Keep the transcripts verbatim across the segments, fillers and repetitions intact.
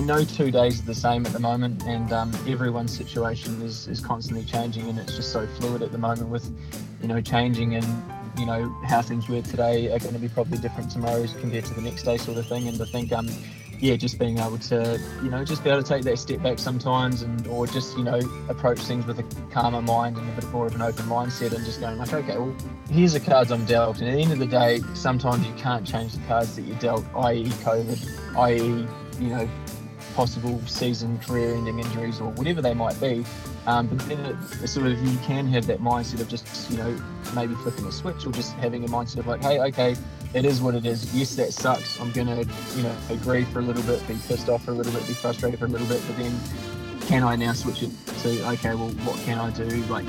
no two days are the same at the moment, and um, everyone's situation is, is constantly changing, and it's just so fluid at the moment with, you know, changing and, you know, how things were today are going to be probably different tomorrow compared to the next day sort of thing. And I think, um, yeah, just being able to, you know, just be able to take that step back sometimes and or just, you know, approach things with a calmer mind and a bit more of an open mindset and just going like, okay, well, here's the cards I'm dealt. And at the end of the day, sometimes you can't change the cards that you're dealt, that is. COVID, that is, you know, possible season career-ending injuries or whatever they might be. Um, but then it, it sort of, you can have that mindset of just, you know, maybe flipping a switch or just having a mindset of like, hey, okay, it is what it is. Yes, that sucks. I'm going to, you know, agree for a little bit, be pissed off for a little bit, be frustrated for a little bit, but then can I now switch it to, okay, well, what can I do? Like,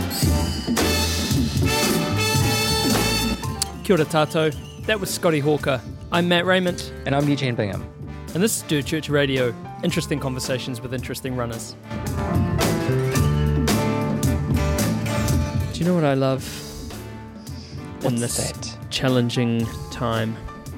Kia ora tātou. That was Scotty Hawker. I'm Matt Raymond. And I'm Eugene Bingham. And this is Dirt Church Radio. Interesting conversations with interesting runners. Do you know what I love in What's this that? challenging time?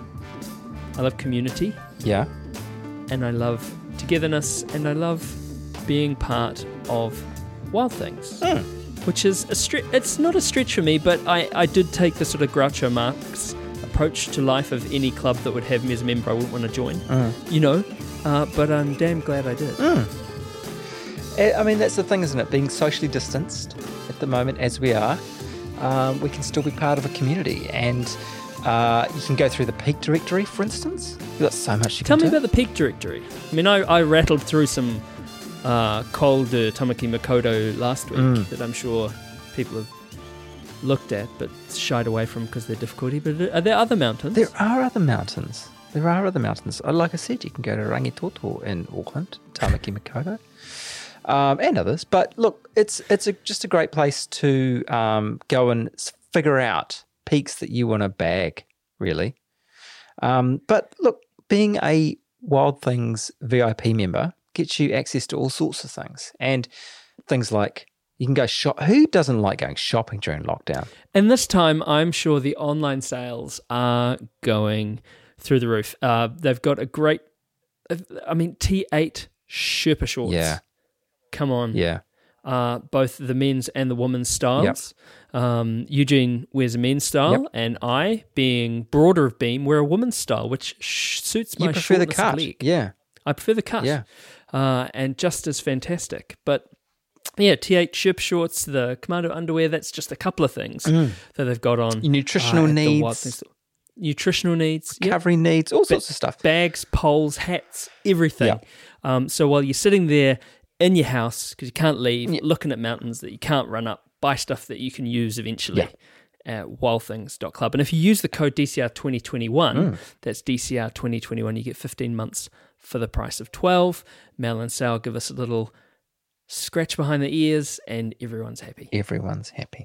I love community. Yeah. And I love togetherness. And I love being part of Wild Things. Mm. Which is a stretch. It's not a stretch for me, but I, I did take the sort of Groucho Marx approach to life of any club that would have me as a member I wouldn't want to join, Mm. you know, uh, but I'm damn glad I did. Mm. I mean, that's the thing, isn't it? Being socially distanced at the moment, as we are, um, we can still be part of a community. And uh, you can go through the Peak directory, for instance. You've got so much you Tell can me do. about the Peak directory. I mean, I, I rattled through some uh, Col de Tamaki Makaurau last week Mm. that I'm sure people have looked at but shied away from because they're difficulty. But are there other mountains? There are other mountains. There are other mountains. Uh, Like I said, you can go to Rangitoto in Auckland, Tamaki Makaurau, um, and others. But look, it's it's a, just a great place to um, go and s- figure out peaks that you want to bag, really. Um, but look, being a Wild Things V I P member gets you access to all sorts of things. And things like you can go shop. Who doesn't like going shopping during lockdown? And this time, I'm sure the online sales are going through the roof. Uh, they've got a great, I mean, T eight Sherpa shorts. Yeah. Come on. Yeah. Uh, both the men's and the women's styles. Um, Eugene wears a men's style, Yep. and I, being broader of beam, wear a woman's style, which sh- suits my You prefer the shortness of cut. leg. Yeah. I prefer the cut. Yeah. Uh, and just as fantastic. But yeah, T eight Sherpa shorts, the Commando underwear, that's just a couple of things that they've got on. Your nutritional uh, at the Wild needs. Things. Nutritional needs. Yep. Covering needs, all sorts of stuff. Bags, poles, hats, everything. Yeah. Um, so while you're sitting there in your house, because you can't leave, Yeah. looking at mountains that you can't run up, buy stuff that you can use eventually at wild things dot club. And if you use the code D C R twenty twenty-one, Mm. that's D C R twenty twenty-one, you get fifteen months for the price of twelve. Mel and Sal give us a little scratch behind the ears and everyone's happy. Everyone's happy.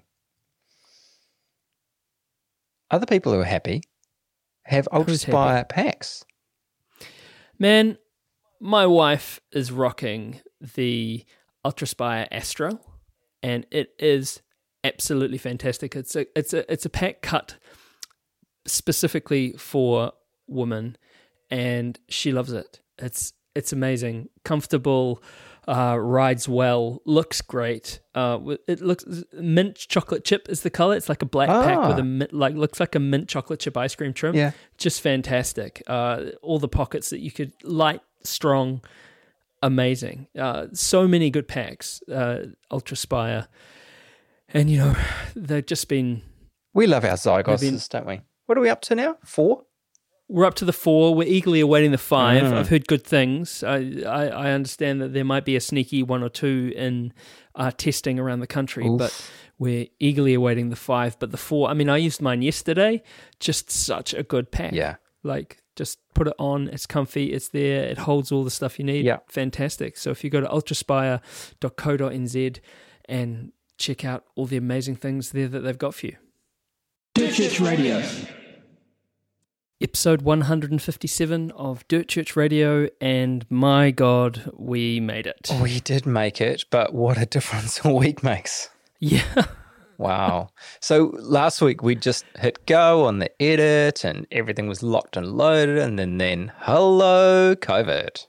Other people who are happy have Who's Ultraspire packs. Man, my wife is rocking the Ultraspire Astro, and it is absolutely fantastic. It's a it's a it's a pack cut specifically for women, and she loves it. It's it's amazing, comfortable, uh, rides well, looks great. Uh, it looks mint chocolate chip is the color. It's like a black pack Ah. with a mint, like looks like a mint chocolate chip ice cream trim. Yeah. Just fantastic. Uh, all the pockets that you could light, strong, amazing. Uh, so many good packs. Uh, Ultraspire, and you know they've just been. We love our Zygoses, been- don't we? What are we up to now? Four? We're up to the four. We're eagerly awaiting the five. Mm. I've heard good things. I, I I understand that there might be a sneaky one or two in uh, testing around the country, Oof. but we're eagerly awaiting the five. But the four, I mean, I used mine yesterday. Just such a good pack. Yeah. Like, just put it on. It's comfy. It's there. It holds all the stuff you need. Yeah. Fantastic. So if you go to ultraspire dot co dot n z and check out all the amazing things there that they've got for you. Dirt Church Radio. Episode one hundred fifty-seven of Dirt Church Radio, and my God, we made it. We did make it, but what a difference a week makes. Yeah. Wow. So last week we just hit go on the edit and everything was locked and loaded, and then, then hello, COVID.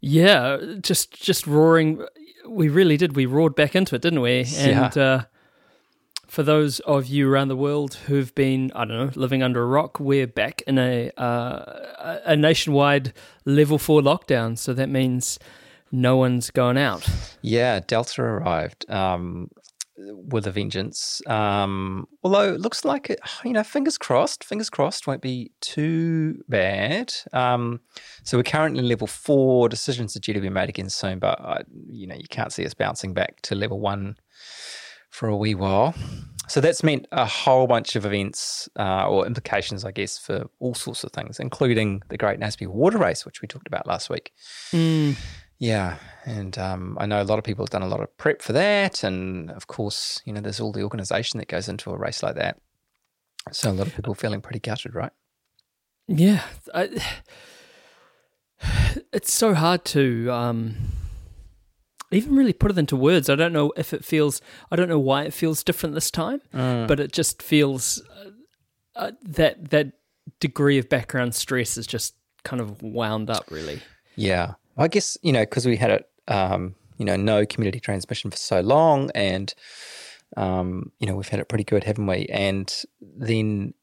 Yeah, just just roaring. We really did. We roared back into it, didn't we? And Yeah. uh, for those of you around the world who've been, I don't know, living under a rock, we're back in a uh, a nationwide level four lockdown. So that means no one's going out. Yeah, Delta arrived um, with a vengeance. Um, although it looks like, it, you know, fingers crossed, fingers crossed, won't be too bad. Um, so we're currently level four. Decisions are due to be made again soon, but, uh, you know, you can't see us bouncing back to level one for a wee while. So that's meant a whole bunch of events uh, or implications, I guess, for all sorts of things, including the Great Naseby Water Race, which we talked about last week. Mm. Yeah, and um, I know a lot of people have done a lot of prep for that, and of course, you know, there's all the organisation that goes into a race like that. So a lot of people feeling pretty gutted, right? Yeah, I, it's so hard to um, even really put it into words. I don't know if it feels, I don't know why it feels different this time, Mm. but it just feels uh, uh, that that degree of background stress is just kind of wound up, really. Yeah, I guess, you know, because we had it, um, you know, no community transmission for so long, and um, you know, we've had it pretty good, haven't we? And then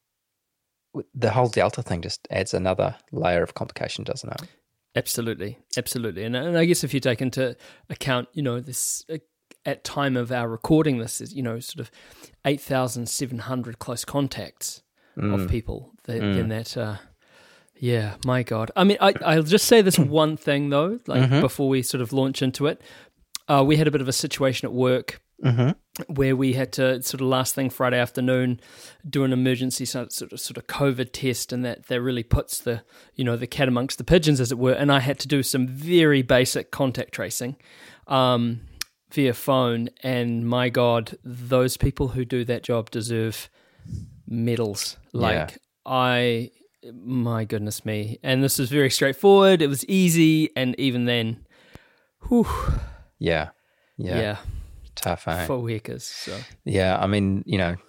the whole Delta thing just adds another layer of complication, doesn't it? Absolutely, absolutely, and and I guess if you take into account, you know, this uh, at time of our recording, this is, you know, sort of eight thousand seven hundred close contacts Mm. of people. That, Mm. Then that, uh, yeah, my God. I mean, I I'll just say this one thing though, like Mhm. before we sort of launch into it, uh, we had a bit of a situation at work. Mm-hmm. Where we had to sort of last thing Friday afternoon do an emergency sort of sort of COVID test, and that, that really puts the, you know, the cat amongst the pigeons, as it were. And I had to do some very basic contact tracing um, via phone. And my God, those people who do that job deserve medals. Like Yeah. I, my goodness me. And this was very straightforward. It was easy, and even then, whew, Yeah. Yeah. yeah, Tough, eh? for workers. So. Yeah, I mean, you know,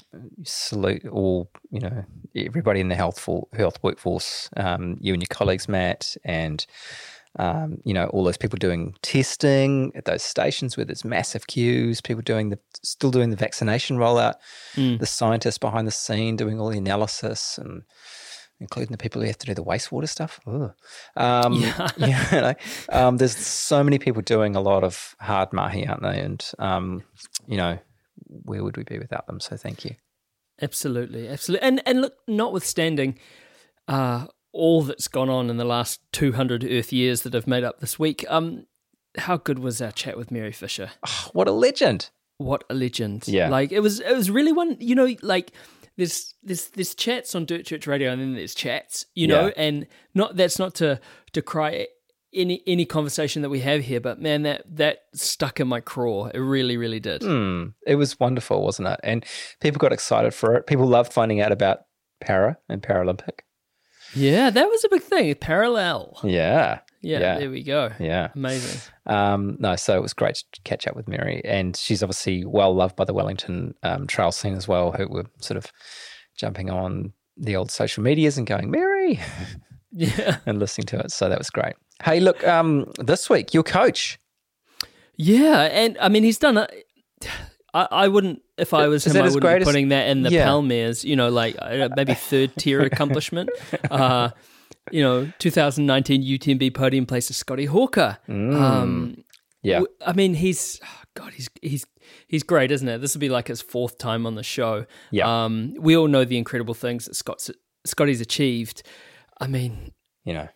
salute all, you know, everybody in the health for, health workforce, um, you and your colleagues, Matt, and, um, you know, all those people doing testing at those stations where there's massive queues, people doing the, still doing the vaccination rollout, Mm. the scientists behind the scene doing all the analysis, and including the people who have to do the wastewater stuff. Ugh. Um, Yeah. you know, um, there's so many people doing a lot of hard mahi, aren't they? And, um, you know, where would we be without them? So thank you. Absolutely, absolutely. And and look, notwithstanding uh, all that's gone on in the last two hundred Earth years that have made up this week, um, how good was our chat with Mary Fisher? Oh, what a legend. What a legend. Yeah. Like, it was it was really one, you know, like, there's there's there's chats on Dirt Church Radio, and then there's chats, you know, Yeah. and not that's not to to cry any any conversation that we have here, but man, that that stuck in my craw. It really, really did. Mm, it was wonderful, wasn't it? And people got excited for it. People loved finding out about para and Paralympic. Yeah, that was a big thing. Parallel. Yeah. Yeah, Yeah. there we go. Yeah. Amazing. Um, no, so it was great to catch up with Mary, and she's obviously well loved by the Wellington um, trail scene as well, who were sort of jumping on the old social medias and going, Mary, Yeah. and listening to it. So that was great. Hey, look, um, this week, your coach. Yeah, and I mean, he's done a. I, I wouldn't, if I was Is him, that I his wouldn't be greatest- putting that in the Yeah. Palmares, you know, like I don't know, maybe third tier accomplishment. Uh, you know, two thousand nineteen U T M B podium place to Scotty Hawker. Um, Yeah. w- I mean, he's oh God, he's he's he's great, isn't it? This will be like his fourth time on the show. Yeah. Um, we all know the incredible things that Scott's Scotty's achieved. I mean, You know,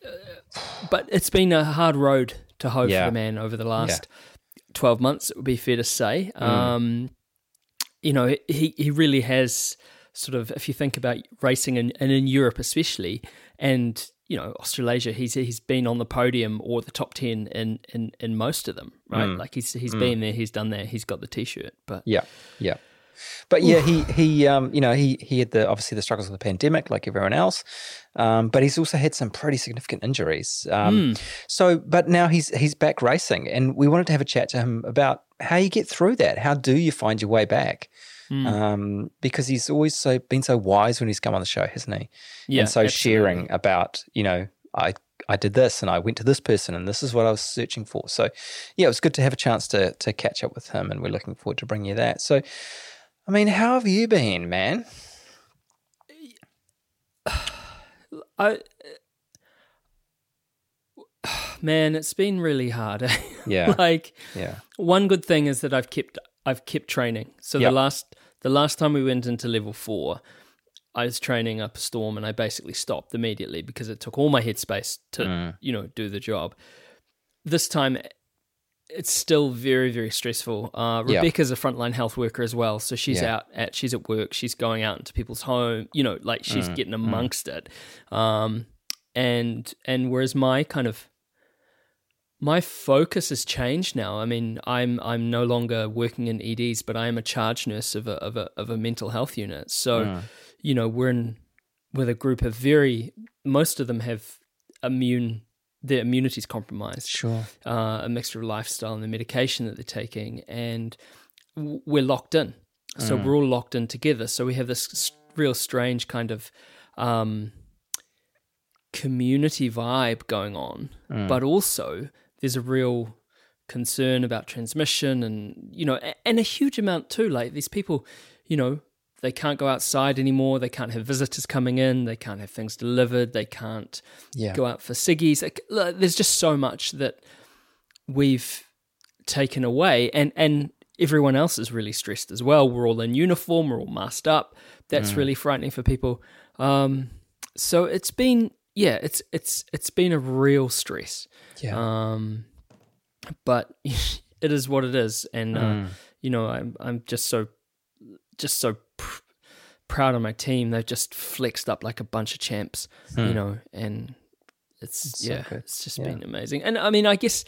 but it's been a hard road to hoe Yeah. for the man over the last twelve months, it would be fair to say. Mm. Um, you know, he, he really has sort of, if you think about racing in, and in Europe especially, and, you know, Australasia, he's he's been on the podium or the top ten in, in, in most of them, right? Mm. Like he's he's been there, he's done that, he's got the T-shirt. But yeah, yeah. But yeah, he he um you know he he had the obviously the struggles of the pandemic like everyone else, um but he's also had some pretty significant injuries. Um, so but now he's he's back racing, and we wanted to have a chat to him about how you get through that. How do you find your way back? Um, because he's always so been so wise when he's come on the show, hasn't he? Yeah, and so absolutely. sharing about, you know, I I did this and I went to this person and this is what I was searching for. So, yeah, it was good to have a chance to to catch up with him, and we're looking forward to bringing you that. So, I mean, how have you been, man? I, man, it's been really hard. Eh? Yeah. like, Yeah. one good thing is that I've kept I've kept training. So Yep. the last the last time we went into level four, I was training up a storm, and I basically stopped immediately because it took all my headspace to Mm. you know do the job. This time, it's still very very stressful. Uh, Yeah. Rebecca's a frontline health worker as well, so she's Yeah. out at she's at work. She's going out into people's home. You know, like she's Mm. getting amongst it. Um, and and whereas my kind of my focus has changed now. I mean, I'm I'm no longer working in E Ds, but I am a charge nurse of a of a of a mental health unit. So, Mm. you know, we're in with a group of very most of them have immune their immunity's compromised. Sure. Uh, a mixture of lifestyle and the medication that they're taking, and w- we're locked in. So Mm. we're all locked in together. So we have this s- real strange kind of um, community vibe going on, Mm. but also there's a real concern about transmission, and you know, a- and a huge amount too. Like these people, you know, they can't go outside anymore. They can't have visitors coming in. They can't have things delivered. They can't Yeah. go out for ciggies. Like, like, there's just so much that we've taken away, and and everyone else is really stressed as well. We're all in uniform. We're all masked up. That's Mm. really frightening for people. Um, so it's been, yeah, it's it's it's been a real stress. Yeah. Um, but it is what it is, and uh, Mm. you know, I'm I'm just so just so pr- proud of my team. They've just flexed up like a bunch of champs, you Mm. know, and it's It's so yeah, good. it's just Yeah. been amazing. And I mean, I guess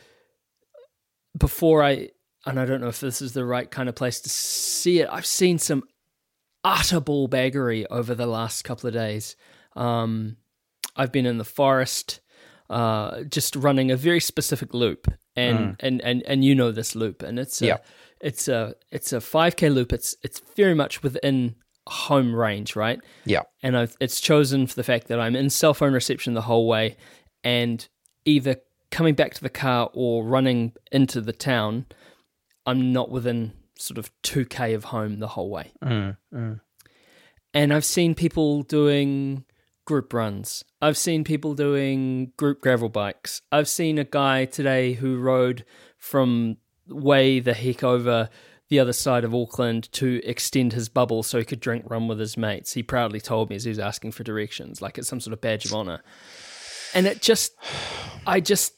before I and I don't know if this is the right kind of place to see it. I've seen some utter ballbaggery over the last couple of days. Um, I've been in the forest, uh, just running a very specific loop, and Mm. and, and and you know this loop, and it's a, Yeah. it's a it's a five K loop. It's it's very much within home range, right? Yeah. And I've, it's chosen for the fact that I'm in cell phone reception the whole way, and either coming back to the car or running into the town, I'm not within sort of two K of home the whole way. Mm. Mm. And I've seen people doing group runs. I've seen people doing group gravel bikes. I've seen a guy today who rode from way the heck over the other side of Auckland to extend his bubble so he could drink rum with his mates. He proudly told me as he was asking for directions, like it's some sort of badge of honor. And it just, I just,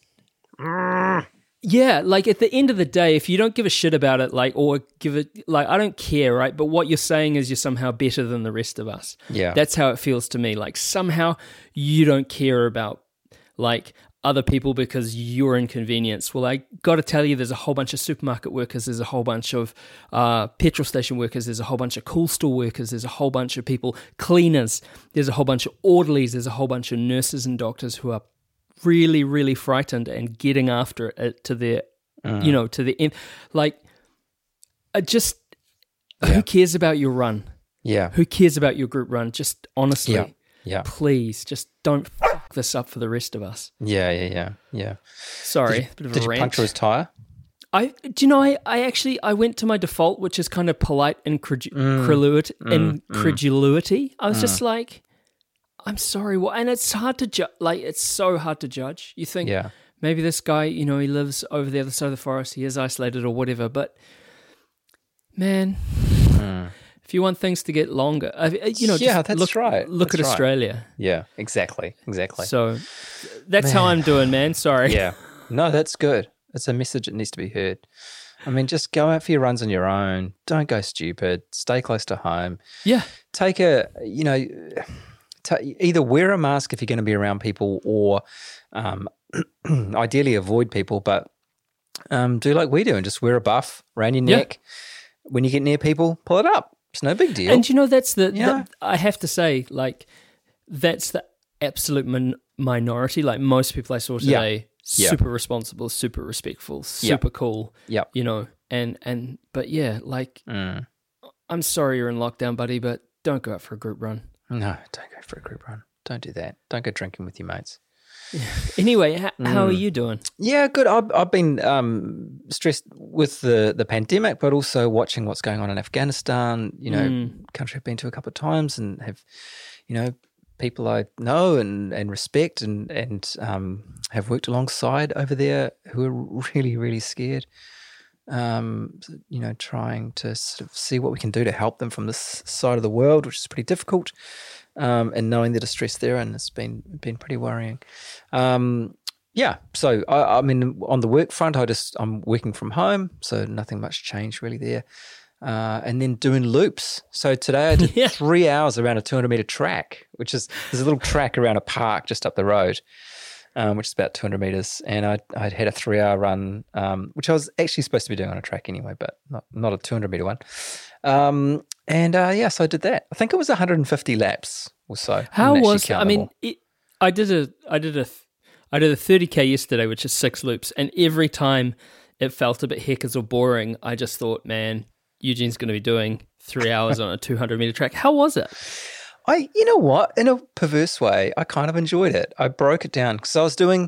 yeah, like at the end of the day, if you don't give a shit about it, like, or give it, like, I don't care, right? But what you're saying is you're somehow better than the rest of us. Yeah. That's how it feels to me. Like somehow you don't care about like other people because you're inconvenienced. Well, I got to tell you, there's a whole bunch of supermarket workers. There's a whole bunch of uh, petrol station workers. There's a whole bunch of cool store workers. There's a whole bunch of people, cleaners. There's a whole bunch of orderlies. There's a whole bunch of nurses and doctors who are really, really frightened and getting after it to their, Mm. you know, to the end. Like, I just, Yeah. who cares about your run? Yeah. Who cares about your group run? Just honestly, Yeah. Yeah. please, just don't fuck this up for the rest of us. Yeah. Yeah. Yeah. Yeah. Sorry, Did, bit of did a you rant. puncture his tire? I do you know I, I actually I went to my default, which is kind of polite incredu- Mm. credulity. Mm. incredulity. I was just like, I'm sorry, what? And it's hard to judge. Like it's so hard to judge. You think Yeah. maybe this guy, you know, he lives over the other side of the forest. He is isolated or whatever. But man, Mm. if you want things to get longer, uh, you know, Yeah, just that's look, right. Look That's at right. Australia. Yeah. Exactly. Exactly. So that's how I'm doing, man. Sorry. Yeah. No, that's good. It's a message that needs to be heard. I mean, just go out for your runs on your own. Don't go stupid. Stay close to home. Yeah. Take a, you know, ta either wear a mask if you're going to be around people, or um, ideally avoid people, but um, do like we do and just wear a buff around your Yeah. neck. When you get near people, pull it up. It's no big deal. And you know, that's the, Yeah. that- I have to say, like, that's the absolute min- minority. Like, most people I saw Yeah. today, Yeah. super responsible, super respectful, super cool, Yep. you know, and, and, but yeah, like, Mm. I'm sorry you're in lockdown, buddy, but don't go out for a group run. No, don't go for a group run. Don't do that. Don't go drinking with your mates. Anyway, how, how are you doing? Yeah, good. I've, I've been um, stressed with the, the pandemic, but also watching what's going on in Afghanistan. You know, Mm. country I've been to a couple of times and have, you know, people I know and, and respect and, and um, have worked alongside over there who are really, really scared. Um, you know, trying to sort of see what we can do to help them from this side of the world, which is pretty difficult. Um, and knowing the distress there, and it's been been pretty worrying. Um, yeah, so I, I mean, on the work front, I just I'm working from home, so nothing much changed really there. Uh, and then doing loops. So today I did Yeah. three hours around a two hundred meter track, which is there's a little track around a park just up the road, um, which is about two hundred meters. And I I'd had a three hour run, um, which I was actually supposed to be doing on a track anyway, but not not a two hundred meter one. Um, and uh, yeah, so I did that. I think it was one hundred fifty laps or so. I How didn't actually was count I them mean, all. it, I did a I did a I did a thirty K yesterday, which is six loops, and every time it felt a bit heckers or boring, I just thought, man, Eugene's going to be doing three hours on a two hundred meter track. How was it? I, you know what? In a perverse way, I kind of enjoyed it. I broke it down because I was doing,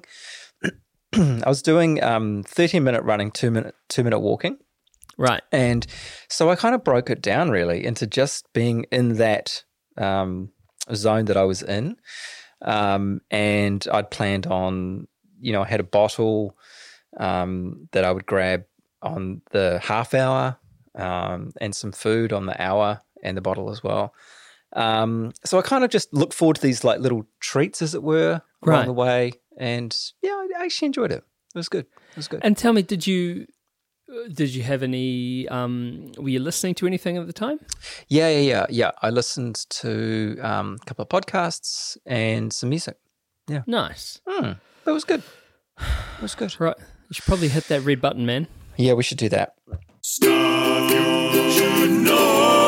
I was doing um, thirteen minute running, two minute two minute walking, Right. and so I kind of broke it down really into just being in that um, zone that I was in, um, and I'd planned on, you know, I had a bottle um, that I would grab on the half hour, um, and some food on the hour and the bottle as well. Um, so I kind of just look forward to these like little treats, as it were, along Right. the way. And yeah, I actually enjoyed it. It was good. It was good. And tell me, did you did you have any? Um, were you listening to anything at the time? yeah, yeah, yeah, yeah. I listened to um, a couple of podcasts and some music. Nice. Hmm, that was good. It was good. Right. You should probably hit that red button, man. Yeah, we should do that. Stuff you should know.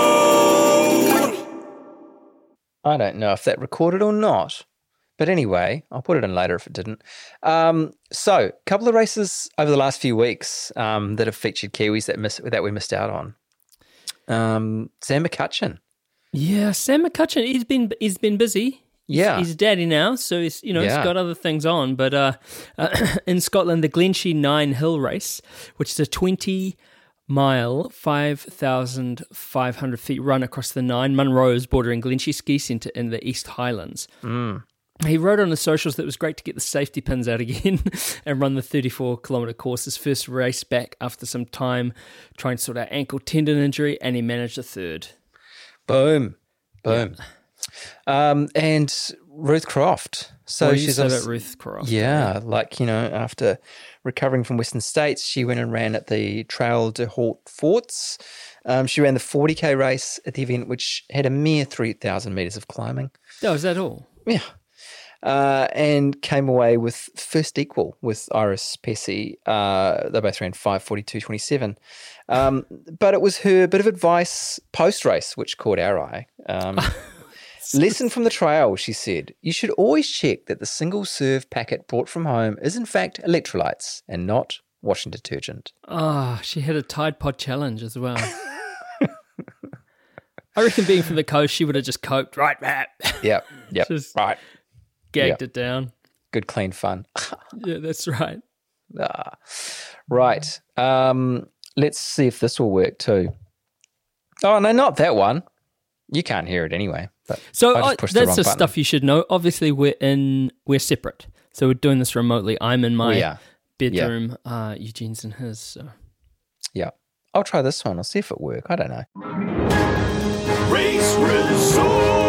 I don't know if that recorded or not. But anyway, I'll put it in later if it didn't. Um, so, a couple of races over the last few weeks um, that have featured Kiwis that miss, that we missed out on. Um, Sam McCutcheon. Yeah, Sam McCutcheon. He's been he's been busy. He's, Yeah. he's a daddy now, so he's you know Yeah. he's got other things on. But uh, uh, in Scotland, the Glenshee Nine Hill Race, which is a twenty mile, five thousand five hundred feet run across the Nine Munros bordering Glenshee Ski Centre in the East Highlands. Mm. He wrote on the socials that it was great to get the safety pins out again and run the thirty-four kilometre course. His first race back after some time trying to sort out ankle tendon injury, and he managed a third. Boom. Boom. Um, and Ruth Croft. So What do you she's say obs- about Ruth Croft? Yeah, like, you know, after recovering from Western States, she went and ran at the Trail de Haute Forts. Um, she ran the forty K race at the event, which had a mere three thousand metres of climbing. Oh, is that all? Yeah. Uh, and came away with first equal with Iris Pesce. Uh, they both ran five forty-two twenty-seven. Um, but it was her bit of advice post-race which caught our eye. Um, lesson from the trail, she said, you should always check that the single-serve packet brought from home is in fact electrolytes and not washing detergent. Ah, she had a Tide Pod challenge as well. I reckon being from the coast, she would have just coped, right, Matt? Yep, yep, Just- right. Gagged Yeah. it down. Good, clean fun. Yeah, that's right. Ah, right. Um, let's see if this will work too. Oh, no, not that one. You can't hear it anyway. But So I just uh, pushed the that's wrong the button. stuff you should know. Obviously, we're in we're separate, so we're doing this remotely. I'm in my We are. bedroom. Uh, Eugene's in his. So. Yeah. I'll try this one. I'll see if it works. I don't know. Race results.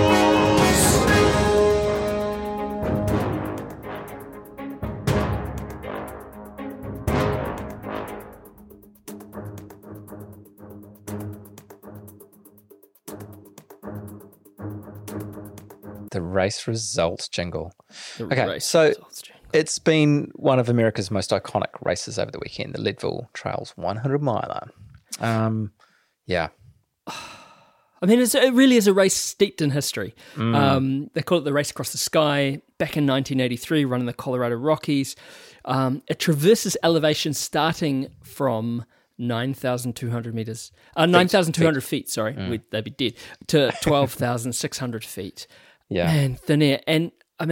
The race results jingle. The Okay, race so- results, Jane. It's been one of America's most iconic races over the weekend, the Leadville Trails one hundred miler. Um, yeah. I mean, it's, it really is a race steeped in history. Mm. Um, they call it the Race Across the Sky. Back in nineteen eighty-three, run in the Colorado Rockies. Um, it traverses elevation starting from nine thousand two hundred meters, uh, nine thousand two hundred feet, sorry, Mm. we'd, they'd be dead, to twelve thousand six hundred feet. Yeah. Man, thin air. And I mean,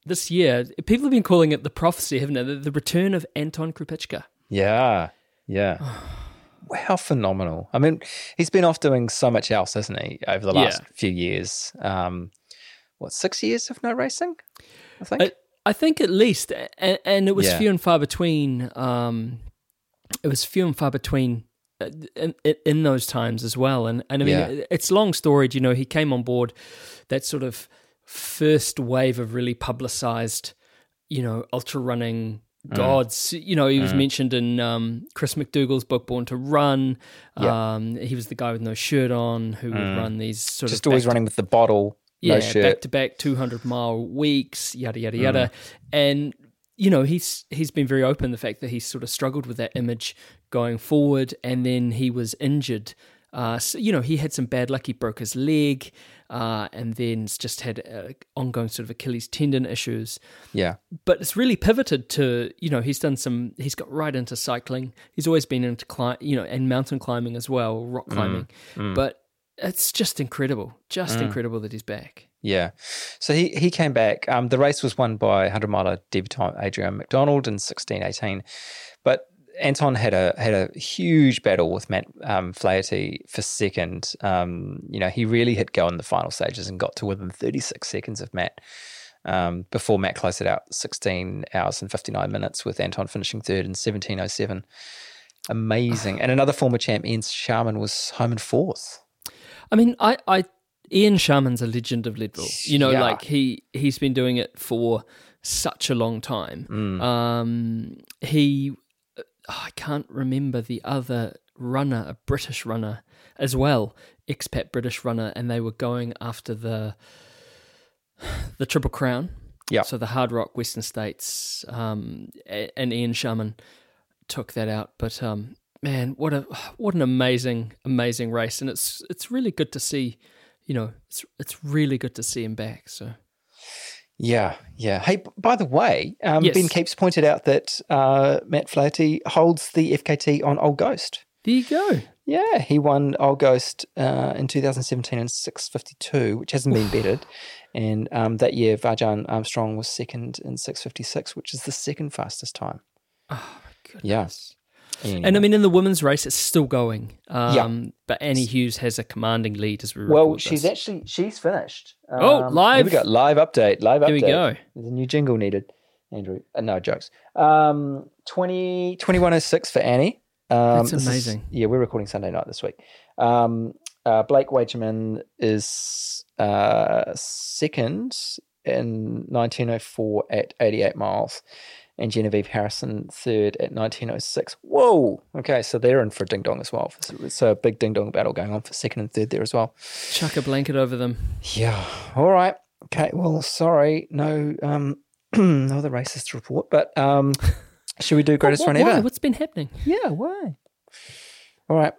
this year, people have been calling it the prophecy, haven't they? The, the return of Anton Krupicka. Yeah, yeah. How phenomenal. I mean, he's been off doing so much else, hasn't he, over the last Yeah. few years. Um, what, six years of no racing, I think? I, I think at least, and, and it was Yeah. few and far between. Um, it was few and far between uh, in, in those times as well. And, and I mean, Yeah. it's long storied. You know, he came on board that sort of first wave of really publicized, you know, ultra running gods. You know, he was mentioned in um, Chris McDougall's book, Born to Run. Yeah. Um, he was the guy with no shirt on who would run these sort Just of always back- running with the bottle, no yeah, shirt. back to back two hundred mile weeks, yada yada yada. And you know, he's he's been very open the fact that he sort of struggled with that image going forward, and then he was injured. Uh, so, you know, he had some bad luck. He broke his leg, uh, and then just had uh, ongoing sort of Achilles tendon issues. Yeah. But it's really pivoted to, you know, he's done some, he's got right into cycling. He's always been into, climb, you know, and mountain climbing as well, rock climbing. But it's just incredible, just incredible that he's back. Yeah. So he, he came back. Um, the race was won by one hundred miler debutant Adrian McDonald in sixteen eighteen. But Anton had a had a huge battle with Matt um, Flaherty for second. Um, you know, he really hit go in the final stages and got to within thirty-six seconds of Matt um, before Matt closed it out sixteen hours and fifty-nine minutes, with Anton finishing third in seventeen oh seven. Amazing. And another former champ, Ian Sharman, was home in fourth. I mean, I, I Ian Sharman's a legend of Leadville. You know, Yeah. like he he's been doing it for such a long time. Mm. Um, he, oh, I can't remember the other runner, a British runner as well, expat British runner, and they were going after the the Triple Crown. Yeah. So the Hard Rock Western States, um, a- and Ian Sharman took that out. But um, man, what a what an amazing amazing race, and it's it's really good to see. You know, it's it's really good to see him back. So Yeah, yeah. Hey, b- by the way, um, Yes. Ben Keeps pointed out that uh, Matt Flaherty holds the F K T on Old Ghost. there you go. Yeah, he won Old Ghost uh, in two thousand seventeen in six fifty-two, which hasn't been bettered. And um, that year, Vajan Armstrong was second in six fifty-six, which is the second fastest time. Oh my goodness. Yeah. And I mean, in the women's race, it's still going. Um, Yeah. But Annie Hughes has a commanding lead as we record Well, this. she's actually, she's finished. Oh, Um, live. Here we go. Live update. Live Here update. we go. There's a new jingle needed, Andrew. Uh, no, jokes. Um, twenty, twenty-one oh six for Annie. Um, That's this is- amazing. yeah, we're recording Sunday night this week. Um, uh, Blake Wagerman is uh, second in nineteen oh four at eighty-eight miles, and Genevieve Harrison third at nineteen oh six. Whoa! Okay, so they're in for a ding dong as well. So it's a big ding dong battle going on for second and third there as well. Chuck a blanket over them. Yeah. All right. Okay. Well, sorry, no, um, no other races to report. But um, should we do greatest What- run why? ever? What's been happening? Yeah. Why? All right.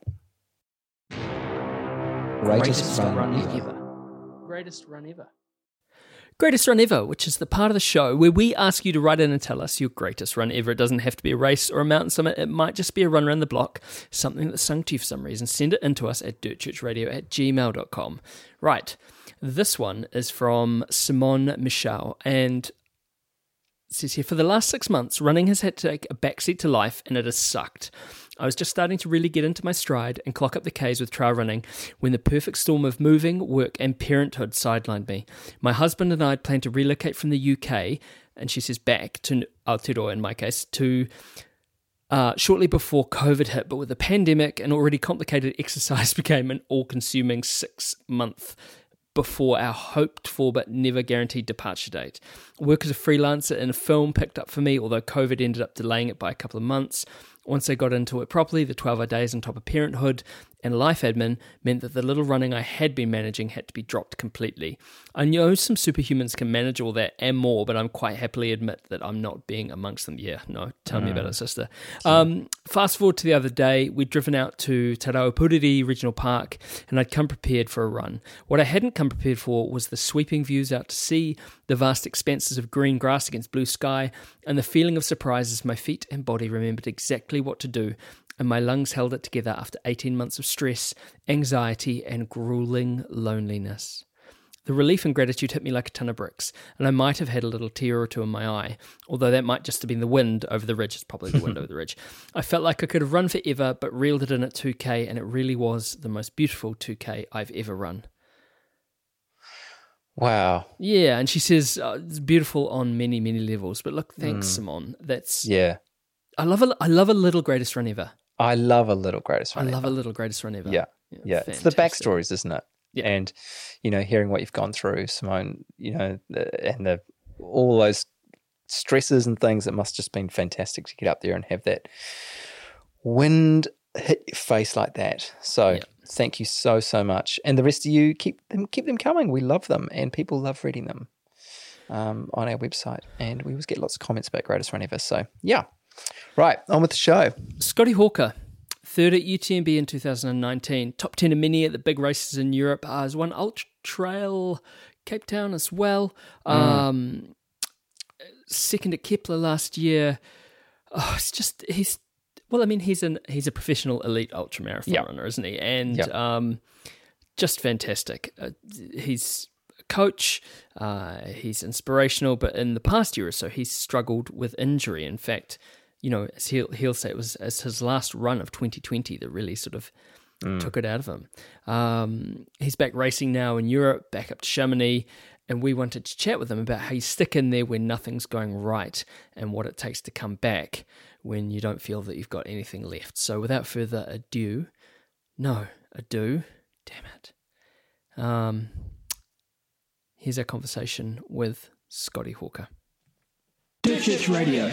Greatest, run, ever. Greatest run ever. Greatest Run Ever, which is the part of the show where we ask you to write in and tell us your greatest run ever. It doesn't have to be a race or a mountain summit. It might just be a run around the block, something that's sung to you for some reason. Send it in to us at dirtchurchradio at gmail dot com. Right. This one is from Simone Michel, and it says here, for the last six months, running has had to take a backseat to life, and it has sucked. I was just starting to really get into my stride and clock up the Ks with trail running when the perfect storm of moving, work, and parenthood sidelined me. My husband and I had planned to relocate from the U K, and she says back to Aotearoa in my case, to uh, shortly before COVID hit, but with the pandemic, an already complicated exercise became an all-consuming six-month before our hoped-for but never guaranteed departure date. Work as a freelancer in a film picked up for me, although COVID ended up delaying it by a couple of months. Once I got into it properly, the twelve-hour days on top of parenthood and life admin meant that the little running I had been managing had to be dropped completely. I know some superhumans can manage all that and more, but I'm quite happily admit that I'm not being amongst them. Yeah, no, tell me about it, sister. Um, fast forward to the other day, we'd driven out to Te Rauapuriri Regional Park, and I'd come prepared for a run. What I hadn't come prepared for was the sweeping views out to sea, the vast expanses of green grass against blue sky, and the feeling of surprise as my feet and body remembered exactly what to do, and my lungs held it together after eighteen months of stress, anxiety, and grueling loneliness. The relief and gratitude hit me like a ton of bricks, and I might have had a little tear or two in my eye, although that might just have been the wind over the ridge. It's probably the wind over the ridge. I felt like I could have run forever, but reeled it in at two K, and it really was the most beautiful two K I've ever run. Wow. Yeah, and she says uh, it's beautiful on many, many levels. But look, thanks, mm. Simone. That's yeah. I love a, I love a little greatest run ever. I love a little greatest run I ever. love a little greatest run ever. Yeah, yeah. yeah. It's the backstories, isn't it? Yeah. And, you know, hearing what you've gone through, Simone, you know, the, and the all those stresses and things, it must just been fantastic to get up there and have that wind hit your face like that. So yeah. Thank you so, so much. And the rest of you, keep them keep them coming. We love them, and people love reading them um, on our website. And we always get lots of comments about Greatest Run Ever. So, yeah. Right, on with the show. Scotty Hawker, third at U T M B in two thousand nineteen, top ten in mini at the big races in Europe, uh, has won Ultra Trail Cape Town as well. Mm. Um, second at Kepler last year. Oh, it's just, he's, well, I mean, he's an he's a professional elite ultra marathon yep. runner, isn't he? And yep. um, just fantastic. Uh, he's a coach, uh, he's inspirational, but in the past year or so, he's struggled with injury. In fact, you know, as he'll, he'll say, it was as his last run of twenty twenty that really sort of mm. took it out of him. Um, he's back racing now in Europe, back up to Chamonix, and we wanted to chat with him about how you stick in there when nothing's going right and what it takes to come back when you don't feel that you've got anything left. So without further ado, no, ado, damn it. Um, here's our conversation with Scotty Hawker. Ditch Radio.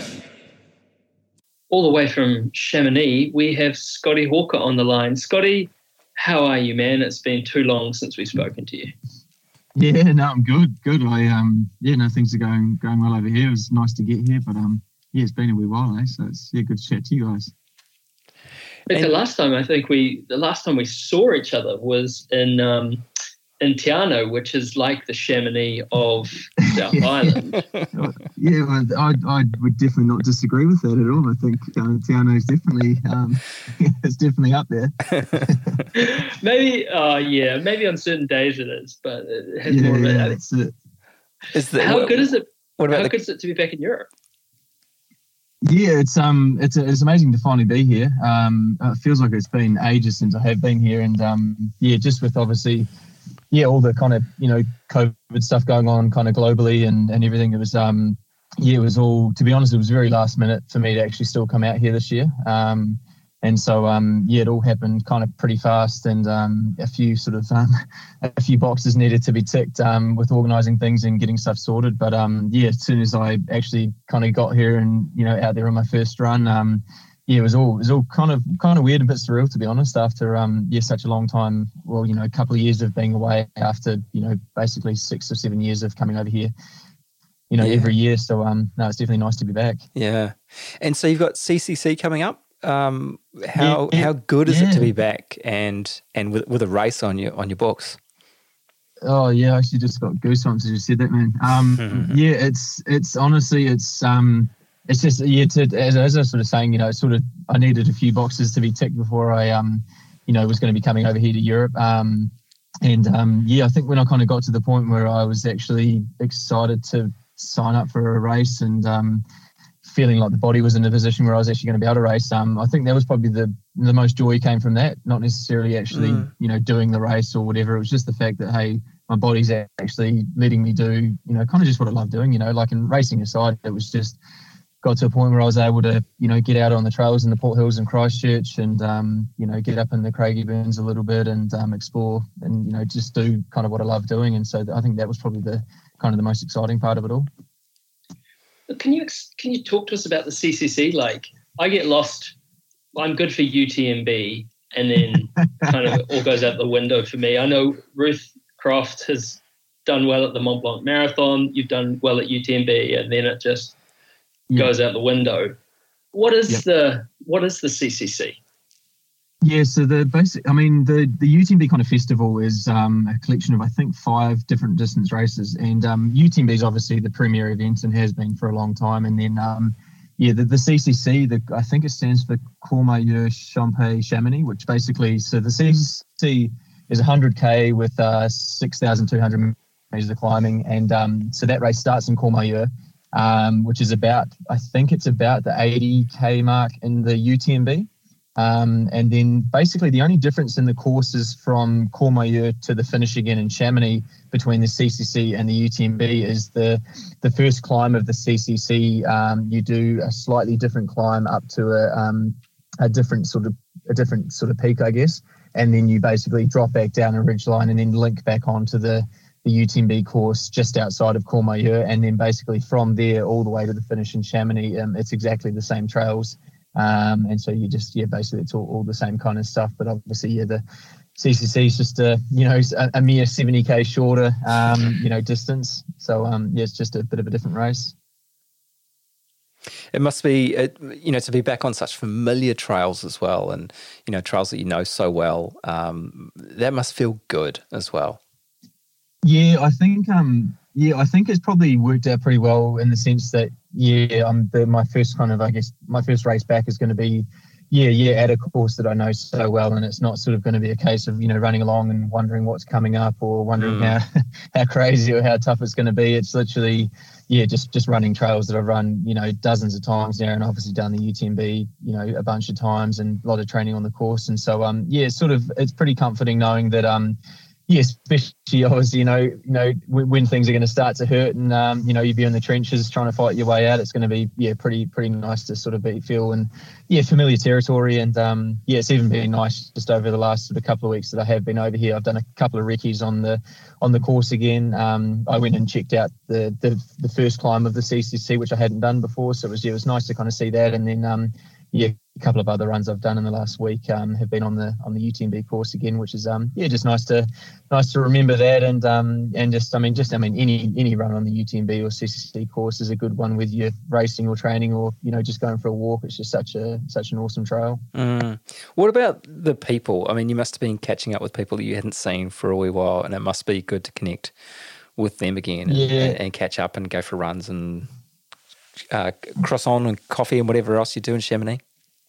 All the way from Chamonix, we have Scotty Hawker on the line. Scotty, how are you, man? It's been too long since we've spoken to you. Yeah, no, I'm good, good. I um, yeah, no, things are going going well over here. It was nice to get here, but um, yeah, it's been a wee while, eh? So it's yeah, good to chat to you guys. But the last time I think we, the last time we saw each other was in um, in Te Anau, which is like the Chamonix of South Island. Yeah, well, I I would definitely not disagree with that at all. I think uh, Te Anau is definitely um, it's definitely up there. Maybe, uh, yeah, maybe on certain days it is, but it has yeah, more of a. Yeah, that's it. Is the, how what, good is it? What about how the, good is it to be back in Europe? Yeah, it's um, it's it's amazing to finally be here. Um, it feels like it's been ages since I have been here, and um, yeah, just with obviously, yeah, all the kind of you know COVID stuff going on kind of globally and and everything. It was um, yeah, it was all. To be honest, it was very last minute for me to actually still come out here this year. Um, and so um, yeah, it all happened kind of pretty fast, and um, a few sort of um, a few boxes needed to be ticked um, with organising things and getting stuff sorted. But um, yeah, as soon as I actually kind of got here and you know out there on my first run, um, yeah, it was all it was all kind of kind of weird and a bit surreal, to be honest. After um, yeah, such a long time, well, you know, a couple of years of being away after you know basically six or seven years of coming over here. You know, yeah. every year. So um, no, it's definitely nice to be back. Yeah, and so you've got C C C coming up. Um, how yeah, how good is yeah. it to be back and and with with a race on your on your books? Oh yeah, I actually just got goosebumps as you said that, man. Um, yeah, it's it's honestly it's um it's just yeah to as, as I was sort of saying, you know, sort of I needed a few boxes to be ticked before I um you know was going to be coming over here to Europe. Um, and um yeah, I think when I kind of got to the point where I was actually excited to sign up for a race and um. feeling like the body was in a position where I was actually going to be able to race. Um, I think that was probably the the most joy came from that, not necessarily actually, mm. you know, doing the race or whatever. It was just the fact that, hey, my body's actually letting me do, you know, kind of just what I love doing, you know, like in racing aside, it was just got to a point where I was able to, you know, get out on the trails in the Port Hills and Christchurch and, um, you know, get up in the Craigieburns a little bit and um, explore and, you know, just do kind of what I love doing. And so I think that was probably the kind of the most exciting part of it all. Can you can you talk to us about the C C C? Like, I get lost. I'm good for U T M B, and then kind of all goes out the window for me. I know Ruth Croft has done well at the Mont Blanc Marathon. You've done well at U T M B, and then it just yeah. goes out the window. What is yep. the what is the C C C? Yeah, so the basic, I mean, the, the U T M B kind of festival is um, a collection of, I think, five different distance races. And um, U T M B is obviously the premier event and has been for a long time. And then, um, yeah, the, the C C C, the, I think it stands for Courmayeur Champay Chamonix, which basically, so the C C C is one hundred K with uh, six thousand two hundred of the climbing. And um, so that race starts in Courmayeur, um, which is about, I think it's about the eighty K mark in the U T M B. Um, and then basically the only difference in the courses from Courmayeur to the finish again in Chamonix between the C C C and the U T M B is the the first climb of the C C C. Um, you do a slightly different climb up to a, um, a different sort of a different sort of peak, I guess, and then you basically drop back down a ridgeline and then link back onto the the U T M B course just outside of Courmayeur, and then basically from there all the way to the finish in Chamonix. Um, it's exactly the same trails. Um, and so you just, yeah, basically it's all, all the same kind of stuff. But obviously, yeah, the C C C is just a, you know, a, a mere seventy K shorter, um, you know, distance. So, um, yeah, it's just a bit of a different race. It must be, it, you know, to be back on such familiar trails as well, and, you know, trails that you know so well, um, that must feel good as well. Yeah, I think, um, yeah, I think it's probably worked out pretty well in the sense that, yeah, um, the, my first kind of, I guess, my first race back is going to be, yeah, yeah, at a course that I know so well, and it's not sort of going to be a case of, you know, running along and wondering what's coming up or wondering mm. how how crazy or how tough it's going to be. It's literally, yeah, just just running trails that I've run, you know, dozens of times now, and obviously done the U T M B, you know, a bunch of times, and a lot of training on the course. And so, um, yeah, it's sort of, it's pretty comforting knowing that, um, yeah, especially obviously, you know, you know, when, when things are going to start to hurt, and um, you know, you'd be in the trenches trying to fight your way out. It's going to be, yeah, pretty pretty nice to sort of be feel and yeah, familiar territory. And um, yeah, it's even been nice just over the last sort of couple of weeks that I have been over here. I've done a couple of recce's on the on the course again. Um, I went and checked out the, the the first climb of the C C C, which I hadn't done before, so it was yeah, it was nice to kind of see that. And then um, yeah, a couple of other runs I've done in the last week um, have been on the on the U T M B course again, which is um yeah, just nice to nice to remember that. And um and just I mean just I mean any any run on the U T M B or C C C course is a good one, with your racing or training or, you know, just going for a walk. It's just such a such an awesome trail. Mm. What about the people? I mean, you must have been catching up with people that you hadn't seen for a wee while, and it must be good to connect with them again and, yeah. and, and catch up and go for runs and uh, cross on and coffee and whatever else you do in Chamonix.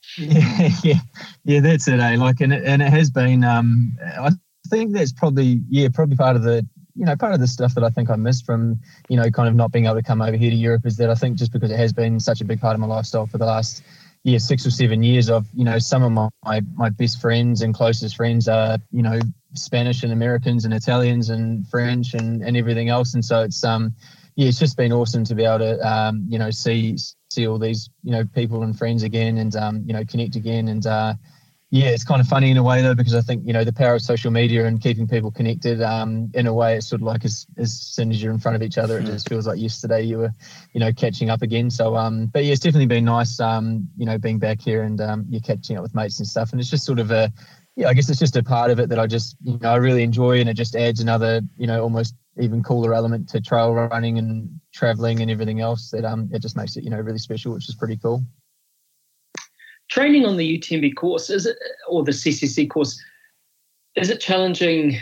Yeah, yeah, yeah. That's it, eh? Like, and it, and it has been. Um, I think that's probably, yeah, probably part of the, you know, part of the stuff that I think I missed from, you know, kind of not being able to come over here to Europe, is that I think just because it has been such a big part of my lifestyle for the last, yeah, six or seven years. Of, you know, some of my my, my best friends and closest friends are, you know, Spanish and Americans and Italians and French and and everything else, and so it's um. Yeah, it's just been awesome to be able to, um, you know, see see all these, you know, people and friends again, and, um, you know, connect again. And, uh, yeah, it's kind of funny in a way, though, because I think, you know, the power of social media and keeping people connected, um, in a way, it's sort of like as, as soon as you're in front of each other, it just feels like yesterday you were, you know, catching up again. So, um, but, yeah, it's definitely been nice, um, you know, being back here and um, you're catching up with mates and stuff. And it's just sort of a, yeah, I guess it's just a part of it that I just, you know, I really enjoy, and it just adds another, you know, almost even cooler element to trail running and traveling and everything else, that um it just makes it, you know, really special, which is pretty cool. Training on the U T M B course, is it, or the C C C course, is it challenging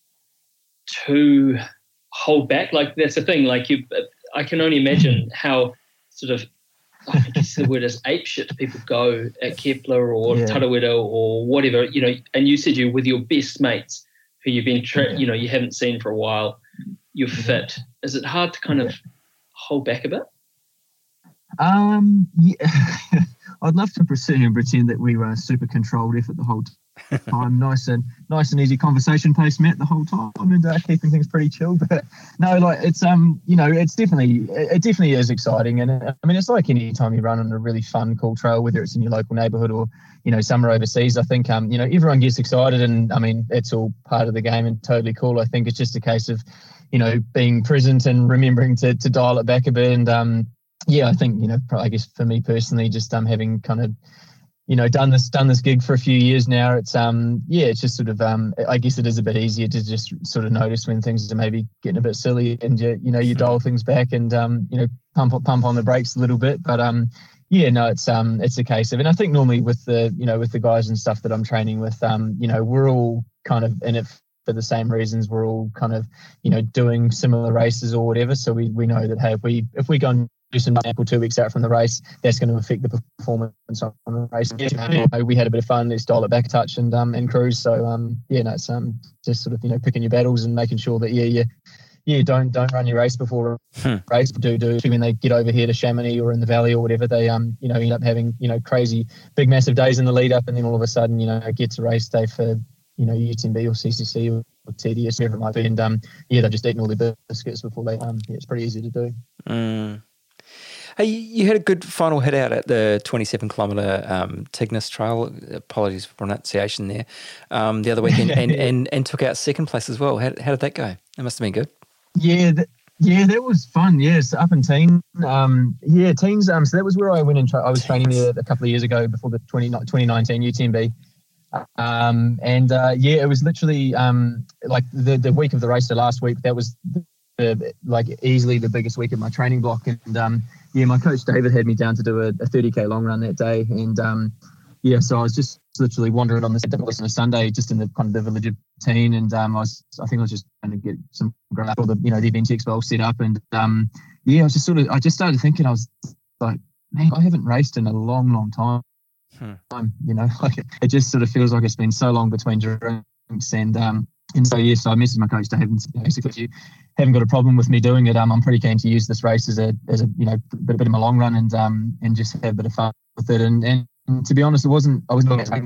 to hold back? Like, that's the thing, like, you, I can only imagine how sort of, I guess the word is apeshit people go at Kepler or yeah. Tarawera or whatever, you know, and you said you're with your best mates who you've been, tra- yeah. you know, you haven't seen for a while, you're fit. Is it hard to kind of hold back a bit? Um, yeah. I'd love to pursue and pretend that we were a super controlled effort the whole time. nice and nice and easy conversation pace, Matt, the whole time, and uh, keeping things pretty chill. But no, like, it's um, you know, it's definitely it definitely is exciting. And uh, I mean, it's like any time you run on a really fun, cool trail, whether it's in your local neighbourhood or, you know, somewhere overseas. I think um, you know, everyone gets excited, and I mean, it's all part of the game and totally cool. I think it's just a case of, you know, being present and remembering to to dial it back a bit. And um, yeah, I think, you know, I guess for me personally, just um having kind of, you know, done this done this gig for a few years now, it's um yeah, it's just sort of um I guess it is a bit easier to just sort of notice when things are maybe getting a bit silly, and you you know you dial things back and um you know pump pump on the brakes a little bit. But um yeah, no, it's um it's a case of, and I think normally with the, you know, with the guys and stuff that I'm training with, um you know, we're all kind of in it for the same reasons. We're all kind of, you know, doing similar races or whatever. So we we know that, hey, if we if we go and do some example two weeks out from the race, that's going to affect the performance on the race. Yeah, we had a bit of fun. Let's dial it back a touch and um and cruise. So um yeah, no, it's um just sort of, you know, picking your battles and making sure that yeah you yeah, don't don't run your race before Hmm. race. Do do when they get over here to Chamonix or in the valley or whatever, they um you know end up having you know crazy big massive days in the lead up, and then all of a sudden you know it gets a race day for you know U T M B or C C C or, or T D S, whatever it might be, and um yeah, they're just eating all their biscuits before they um yeah, it's pretty easy to do. Mm. Hey, you had a good final hit out at the twenty-seven kilometre um, Tignes Trail. Apologies for pronunciation there. Um, the other weekend, and, Yeah. and and took out second place as well. How, how did that go? That must have been good. Yeah, th- yeah, that was fun. Yes, up in Teen. Um, yeah, Teens. Um, so that was where I went and tra- I was training there a couple of years ago before the twenty, twenty nineteen U T M B. Um, and uh, yeah, it was literally um, like the the week of the race. The last week, that was the, the, like easily the biggest week of my training block. And um, yeah, my coach David had me down to do a, a thirty K long run that day. And um, yeah, so I was just literally wandering on this on a Sunday, just in the kind of the village of Teen, and um, I was, I think I was just trying to get some all the you know the event expo set up, and um, yeah, I was just sort of, I just started thinking, I was like, man, I haven't raced in a long, long time. Hmm. Time, you know, like it, it just sort of feels like it's been so long between drinks, and um, and so yeah, so I messaged my coach Dave and said, basically, if you haven't got a problem with me doing it, um, I'm pretty keen to use this race as a as a you know bit, bit of my long run, and um and just have a bit of fun with it, and and. And to be honest, it wasn't. I wasn't getting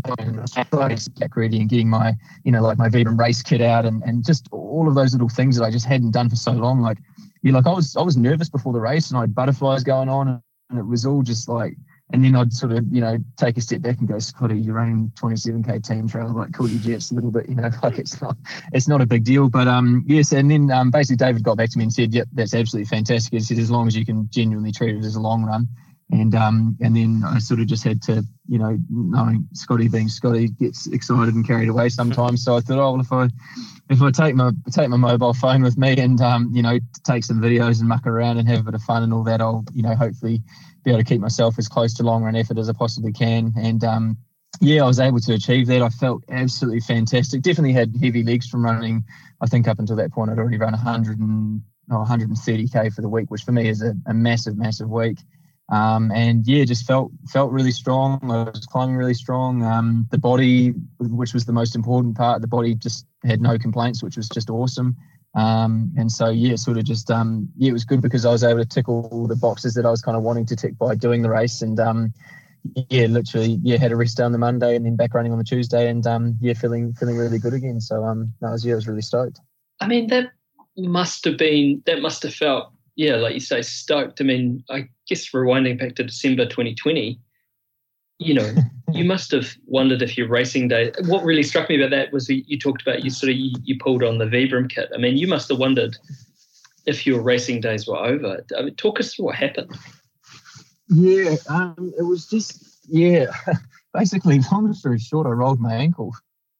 back ready and getting my, you know, like my Vibram race kit out, and, and just all of those little things that I just hadn't done for so long. Like, you know, like I was, I was nervous before the race, and I had butterflies going on, and it was all just like. And then I'd sort of, you know, take a step back and go, Scotty, you're running twenty-seven K team trail, like cool your jets a little bit, you know, like it's not, it's not a big deal. But um, yes, and then um, basically David got back to me and said, yep, that's absolutely fantastic. He said, as long as you can genuinely treat it as a long run. And um, and then I sort of just had to, you know, knowing Scotty being Scotty gets excited and carried away sometimes. So I thought, oh, well, if I if I take my take my mobile phone with me and um, you know, take some videos and muck around and have a bit of fun and all that, I'll, you know, hopefully be able to keep myself as close to long run effort as I possibly can. And um, yeah, I was able to achieve that. I felt absolutely fantastic. Definitely had heavy legs from running. I think up until that point, I'd already run one hundred and oh, one hundred thirty K for the week, which for me is a, a massive, massive week. Um, and yeah, just felt felt really strong. I was climbing really strong. Um, the body, which was the most important part, the body just had no complaints, which was just awesome. Um, and so yeah, sort of just um, yeah, it was good because I was able to tick all the boxes that I was kind of wanting to tick by doing the race. And um, yeah, literally yeah, had a rest down the Monday and then back running on the Tuesday, and um, yeah, feeling feeling really good again. So um, that was yeah, I was really stoked. I mean, that must have been that must have felt. Yeah, like you say, stoked. I mean, I guess rewinding back to December twenty twenty, you know, you must have wondered if your racing day. What really struck me about that was you talked about you sort of you, you pulled on the Vibram kit. I mean, you must have wondered if your racing days were over. I mean, talk us through what happened. Yeah, um, it was just yeah. Basically, long story short, I rolled my ankle.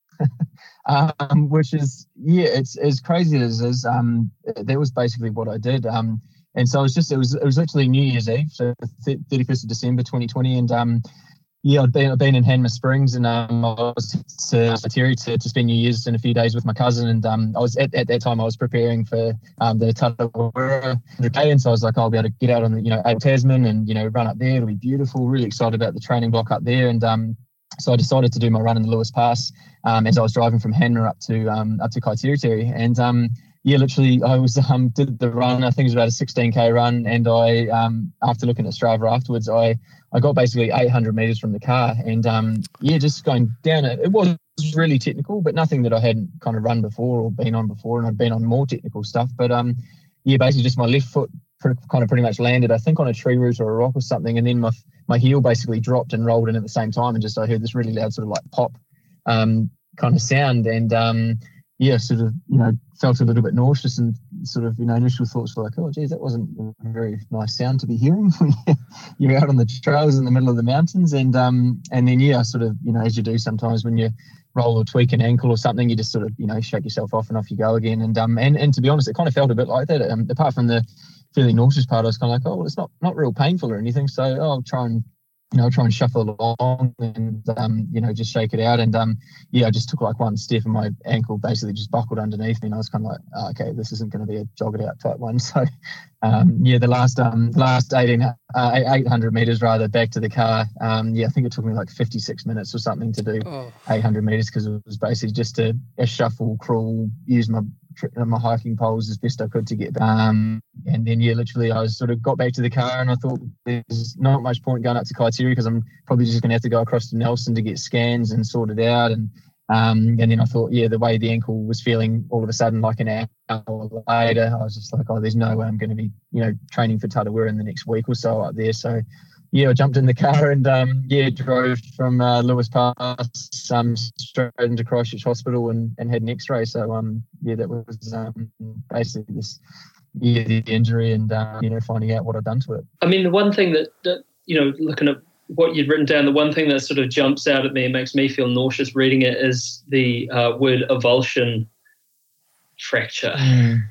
um, which is yeah, it's as crazy as is. Um, that was basically what I did. Um, and so it was just it was it was literally New Year's Eve, so thirty-first of December, twenty twenty, and um, yeah, I'd been I'd been in Hanmer Springs, and um, I was to Terry to, to spend New Year's in a few days with my cousin, and um, I was at, at that time I was preparing for um the Tarawera one hundred K, and so I was like, I'll be able to get out on the you know Abel Tasman and you know run up there. It'll be beautiful. Really excited about the training block up there, and um. So I decided to do my run in the Lewis Pass um, as I was driving from Hanmer up to um, up to Kaiteri, and um, yeah, literally I was um, did the run. I think it was about a sixteen K run, and I um, after looking at Strava afterwards, I I got basically eight hundred meters from the car, and um, yeah, just going down it. It was really technical, but nothing that I hadn't kind of run before or been on before, and I'd been on more technical stuff. But um, yeah, basically just my left foot kind of pretty much landed, I think, on a tree root or a rock or something, and then my my heel basically dropped and rolled in at the same time, and just I heard this really loud sort of like pop um, kind of sound, and um, yeah, sort of you know felt a little bit nauseous, and sort of you know initial thoughts were like, oh geez, that wasn't a very nice sound to be hearing when you're out on the trails in the middle of the mountains, and um and then yeah, sort of you know as you do sometimes when you roll or tweak an ankle or something, you just sort of you know shake yourself off and off you go again, and um and, and to be honest, it kind of felt a bit like that. Um, apart from the feeling nauseous part, I was kind of like, oh, well, it's not not real painful or anything, so oh, I'll try and you know try and shuffle along and um you know just shake it out, and um yeah, I just took like one step and my ankle basically just buckled underneath me, and I was kind of like, oh, okay, this isn't going to be a jog it out type one. So um yeah, the last um last eighteen uh, eight hundred meters rather back to the car, um yeah, I think it took me like fifty-six minutes or something to do oh. eight hundred meters, because it was basically just a, a shuffle, crawl, use my my hiking poles as best I could to get back. Um, and then, yeah, literally I was sort of got back to the car and I thought there's not much point going up to Kaiteri because I'm probably just going to have to go across to Nelson to get scans and sort it out. And um, and then I thought, yeah, the way the ankle was feeling all of a sudden, like an hour later, I was just like, oh, there's no way I'm going to be, you know, training for Tarawera in the next week or so up there. So, yeah, I jumped in the car and, um, yeah, drove from uh, Lewis Pass um, straight into Christchurch Hospital and, and had an X-ray. So, um, yeah, that was um, basically this, yeah, the injury and, uh, you know, finding out what I'd done to it. I mean, the one thing that, that, you know, looking at what you'd written down, the one thing that sort of jumps out at me and makes me feel nauseous reading it is the uh, word avulsion fracture. Mm.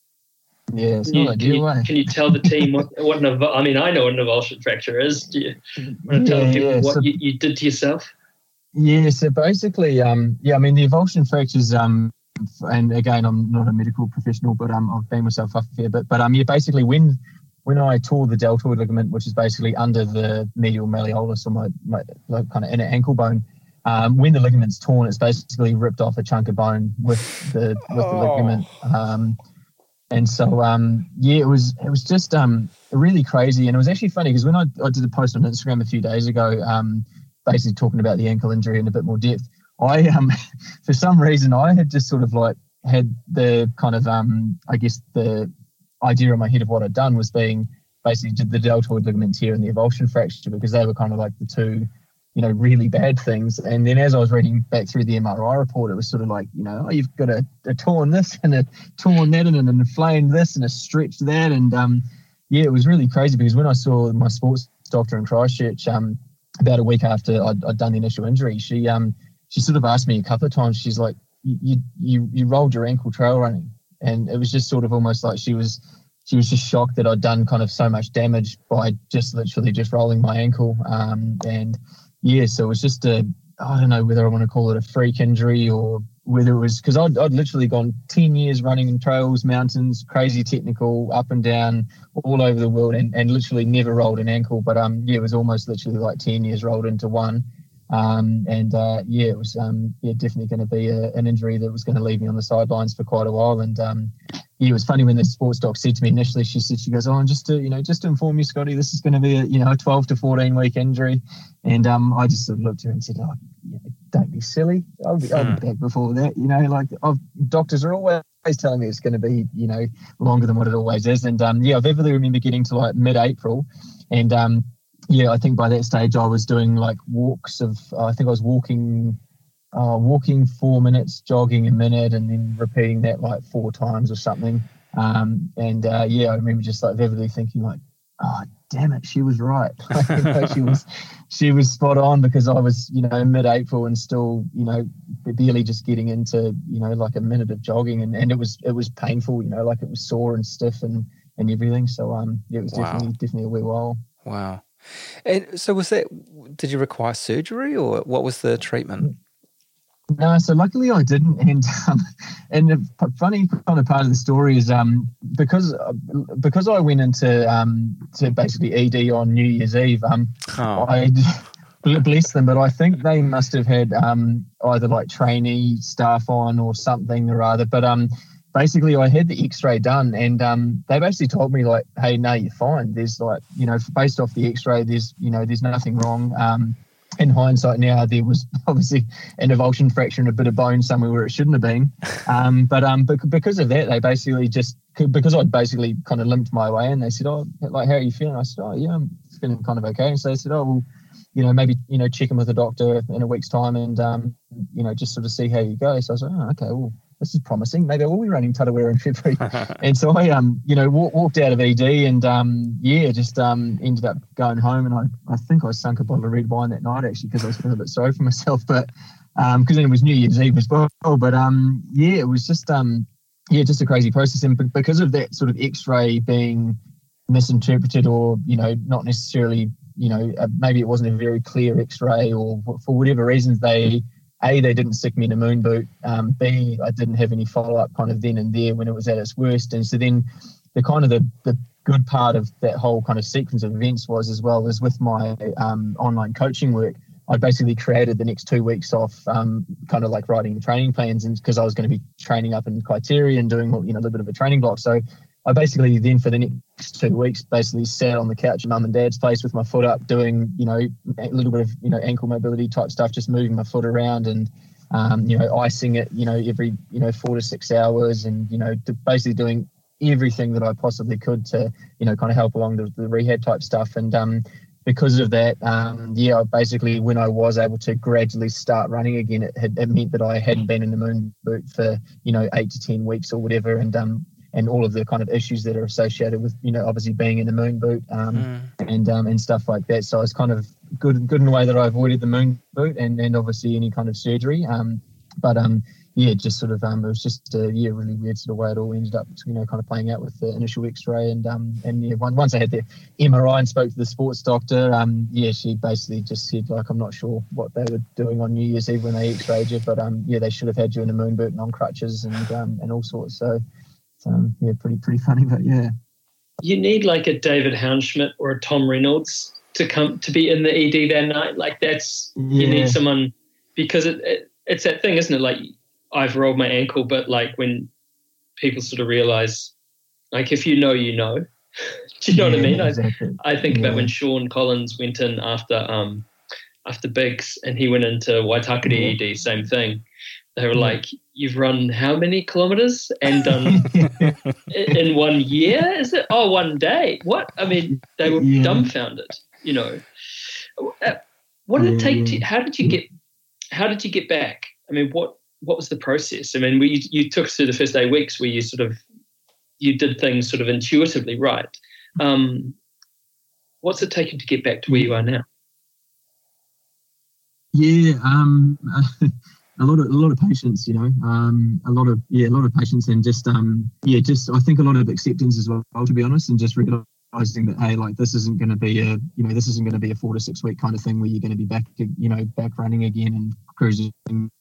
Yeah, it's Can not you, ideal, can, you, eh? can you tell the team what, what an avul- I mean, I know what an avulsion fracture is. Do you want to tell Yeah, people yeah, what so- you, you did to yourself? Yeah, so basically, um, yeah, I mean, the avulsion fractures, um, and again, I'm not a medical professional, but um, I've been myself up a fair bit. But um, yeah, basically, when when I tore the deltoid ligament, which is basically under the medial malleolus or my, my like, kind of inner ankle bone, um, when the ligament's torn, it's basically ripped off a chunk of bone with the with the Oh. ligament. Um, and so, um, yeah, it was it was just um, really crazy, and it was actually funny because when I, I did a post on Instagram a few days ago, um, basically talking about the ankle injury in a bit more depth, I um, for some reason I had just sort of like had the kind of um, I guess the idea in my head of what I'd done was being basically did the deltoid ligament tear and the avulsion fracture because they were kind of like the two, you know, really bad things. And then as I was reading back through the M R I report, it was sort of like, you know, oh, you've got a, a torn this and a torn that and an inflamed this and a stretched that. And um, yeah, it was really crazy because when I saw my sports doctor in Christchurch um, about a week after I'd, I'd done the initial injury, she um she sort of asked me a couple of times, she's like, you you you rolled your ankle trail running. And it was just sort of almost like she was she was just shocked that I'd done kind of so much damage by just literally just rolling my ankle. Um, and yeah, so it was just a, I don't know whether I want to call it a freak injury or whether it was, because I'd, I'd literally gone ten years running in trails, mountains, crazy technical, up and down, all over the world, and, and literally never rolled an ankle. But um, yeah, it was almost literally like ten years rolled into one. Um, and uh, yeah, it was um, yeah definitely going to be a, an injury that was going to leave me on the sidelines for quite a while. And um, yeah, it was funny when the sports doc said to me initially, she said, she goes, "Oh, and just to you know, just to inform you, Scotty, this is going to be a you know a twelve to fourteen week injury." And um, I just sort of looked at her and said, "Oh, you know, don't be silly. I'll be, I'll be back before that." You know, like I've, doctors are always telling me it's going to be you know longer than what it always is. And um, yeah, I vividly remember getting to like mid-April, and um. Yeah, I think by that stage I was doing like walks of, uh, I think I was walking, uh, walking four minutes, jogging a minute, and then repeating that like four times or something. Um, and uh, yeah, I remember just like vividly thinking like, oh, damn it, she was right. Like, you know, she was, she was spot on because I was, you know, mid-April and still, you know, barely just getting into, you know, like a minute of jogging, and, and it was, it was painful, you know, like it was sore and stiff and, and everything. So um, yeah, it was Wow. definitely, definitely a wee while. Wow. And so was that, did you require surgery or what was the treatment? No, so luckily I didn't. And um, and the p- funny kind of part of the story is um because because I went into um to basically E D on New Year's Eve. Um, Oh. I bless them, but I think they must have had um either like trainee staff on or something or other. But um. Basically, I had the X-ray done, and um, they basically told me like, "Hey, no, you're fine. There's like, you know, based off the X-ray, there's, you know, there's nothing wrong." Um, in hindsight, now there was obviously an avulsion fracture and a bit of bone somewhere where it shouldn't have been. Um, but um, bec- because of that, they basically just because I'd basically kind of limped my way, and they said, "Oh, like, how are you feeling?" I said, "Oh, yeah, I'm feeling kind of okay." And so they said, "Oh, well, you know, maybe you know, check in with a doctor in a week's time, and um, you know, just sort of see how you go." So I was like, "Oh, okay, well." This is promising. Maybe I will be running Tarawera in February. And so I, um, you know, walk, walked out of E D and, um, yeah, just um, ended up going home. And I, I think I sunk a bottle of red wine that night, actually, because I was feeling a bit sorry for myself. But um, because then it was New Year's Eve as well. But um, yeah, it was just, um, yeah, just a crazy process. And because of that sort of X-ray being misinterpreted or, you know, not necessarily, you know, uh, maybe it wasn't a very clear X-ray or for whatever reasons they, A, they didn't stick me in a moon boot. Um, B, I didn't have any follow-up kind of then and there when it was at its worst. And so then the kind of the, the good part of that whole kind of sequence of events was, as well as with my um, online coaching work, I basically created the next two weeks off, um, kind of like writing the training plans, and because I was going to be training up in Kaiteri and doing, you know, a little bit of a training block. So I basically then for the next two weeks basically sat on the couch at mum and dad's place with my foot up, doing, you know, a little bit of, you know, ankle mobility type stuff, just moving my foot around and, um, you know, icing it, you know, every, you know, four to six hours and, you know, basically doing everything that I possibly could to, you know, kind of help along the, the rehab type stuff. And um, because of that, um, yeah, basically when I was able to gradually start running again, it, had, it meant that I hadn't been in the moon boot for, you know, eight to ten weeks or whatever. And, um, and all of the kind of issues that are associated with, you know, obviously being in the moon boot um, mm. and um, and stuff like that. So it's kind of good good in the way that I avoided the moon boot and, and obviously any kind of surgery. Um, but um, yeah, just sort of um, it was just a yeah really weird sort of way it all ended up, you know, kind of playing out with the initial X-ray and um and yeah once I had the M R I and spoke to the sports doctor, um yeah she basically just said like I'm not sure what they were doing on New Year's Eve when they X-rayed you, but um yeah they should have had you in a moon boot and on crutches and um and all sorts. So. Um, yeah, pretty pretty funny, but yeah. You need like a David Houndschmidt or a Tom Reynolds to come to be in the E D that night. Like that's yeah. You need someone because it, it it's that thing, isn't it? Like I've rolled my ankle, but like when people sort of realize, like if you know, you know. Do you know yeah, what I mean? Exactly. I, I think yeah. about when Sean Collins went in after um after Biggs and he went into Waitakere yeah. E D, same thing. They were like, you've run how many kilometres and done in one year? Is it? Oh, one day. What? I mean, they were yeah. dumbfounded, you know. What did it take to, how did you get, how did you get back? I mean, what, what was the process? I mean, we, you took us through the first eight weeks where you sort of, you did things sort of intuitively right. Um, what's it taken to get back to where you are now? Yeah, um... A lot of a lot of patience, you know, um, a lot of yeah, a lot of patience, and just um, yeah, just I think a lot of acceptance as well, to be honest, and just realizing that hey, like this isn't going to be a you know this isn't going to be a four to six week kind of thing where you're going to be back you know back running again and cruising.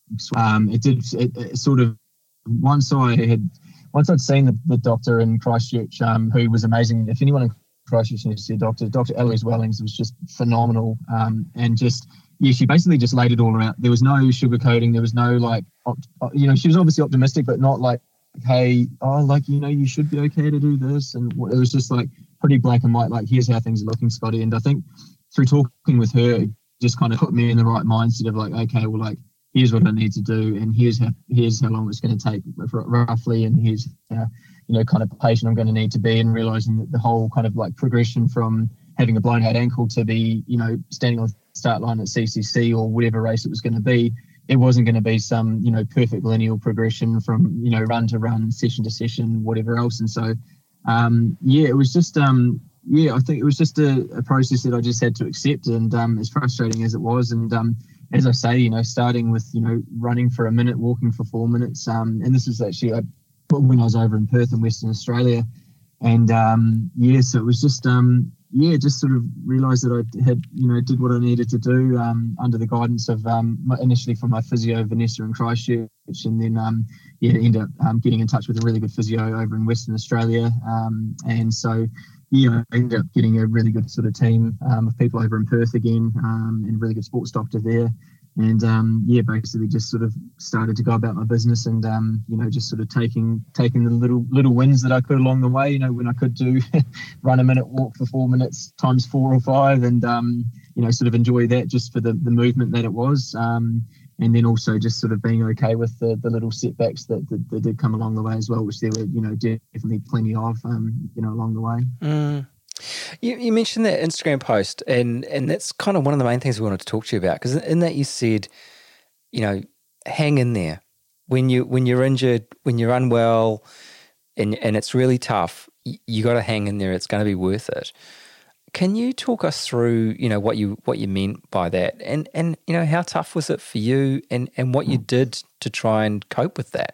Um, it did it, it sort of once I had once I'd seen the, the doctor in Christchurch, um, who was amazing. If anyone in Christchurch needs to see a doctor, Doctor Eloise Wellings was just phenomenal, um, and just. Yeah, she basically just laid it all out. There was no sugarcoating. There was no like, opt- you know, she was obviously optimistic, but not like, hey, oh, like, you know, you should be okay to do this. And it was just like pretty black and white, like, here's how things are looking, Scotty. And I think through talking with her, it just kind of put me in the right mindset of like, okay, well, like, here's what I need to do. And here's how, here's how long it's going to take roughly. And here's how, you know, kind of patient I'm going to need to be, and realizing that the whole kind of like progression from having a blown out ankle to be, you know, standing on start line at C C C or whatever race it was going to be, it wasn't going to be some, you know, perfect linear progression from, you know, run to run, session to session, whatever else. And so, um, yeah, it was just, um, yeah, I think it was just a, a process that I just had to accept. And um, as frustrating as it was, and um, as I say, you know, starting with, you know, running for a minute, walking for four minutes. Um, and this is actually I, when I was over in Perth in Western Australia. And um, yeah, so it was just, um, yeah, just sort of realised that I had, you know, did what I needed to do um, under the guidance of um, my, initially from my physio, Vanessa in Christchurch, and then, um, yeah, ended up um, getting in touch with a really good physio over in Western Australia. Um, and so, yeah, I ended up getting a really good sort of team um, of people over in Perth again, um, and a really good sports doctor there. And um, yeah, basically just sort of started to go about my business, and um, you know, just sort of taking taking the little little wins that I could along the way. You know, when I could do run a minute, walk for four minutes times four or five, and um, you know, sort of enjoy that just for the, the movement that it was. Um, and then also just sort of being okay with the, the little setbacks that, that, that did come along the way as well, which there were, you know, definitely plenty of, um, you know, along the way. Mm. You, you mentioned that Instagram post, and, and that's kind of one of the main things we wanted to talk to you about, because in that you said, you know, hang in there. When, you, when you're injured, when you're unwell, and, and it's really tough, you, you got to hang in there. It's going to be worth it. Can you talk us through, you know, what you what you meant by that, and and you know, how tough was it for you, and, and what you did to try and cope with that?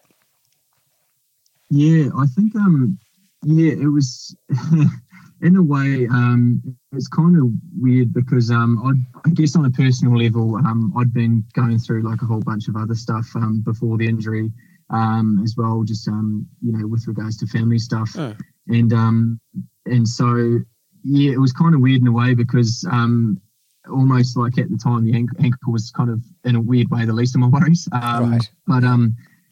Yeah, I think um yeah, it was in a way um it's kind of weird because um I'd, I guess on a personal level um I'd been going through like a whole bunch of other stuff um before the injury um as well, just um you know, with regards to family stuff, oh. and um and so. Yeah, it was kind of weird in a way because um, almost like at the time the ankle, ankle was kind of in a weird way the least of my worries. Um, Right. But um,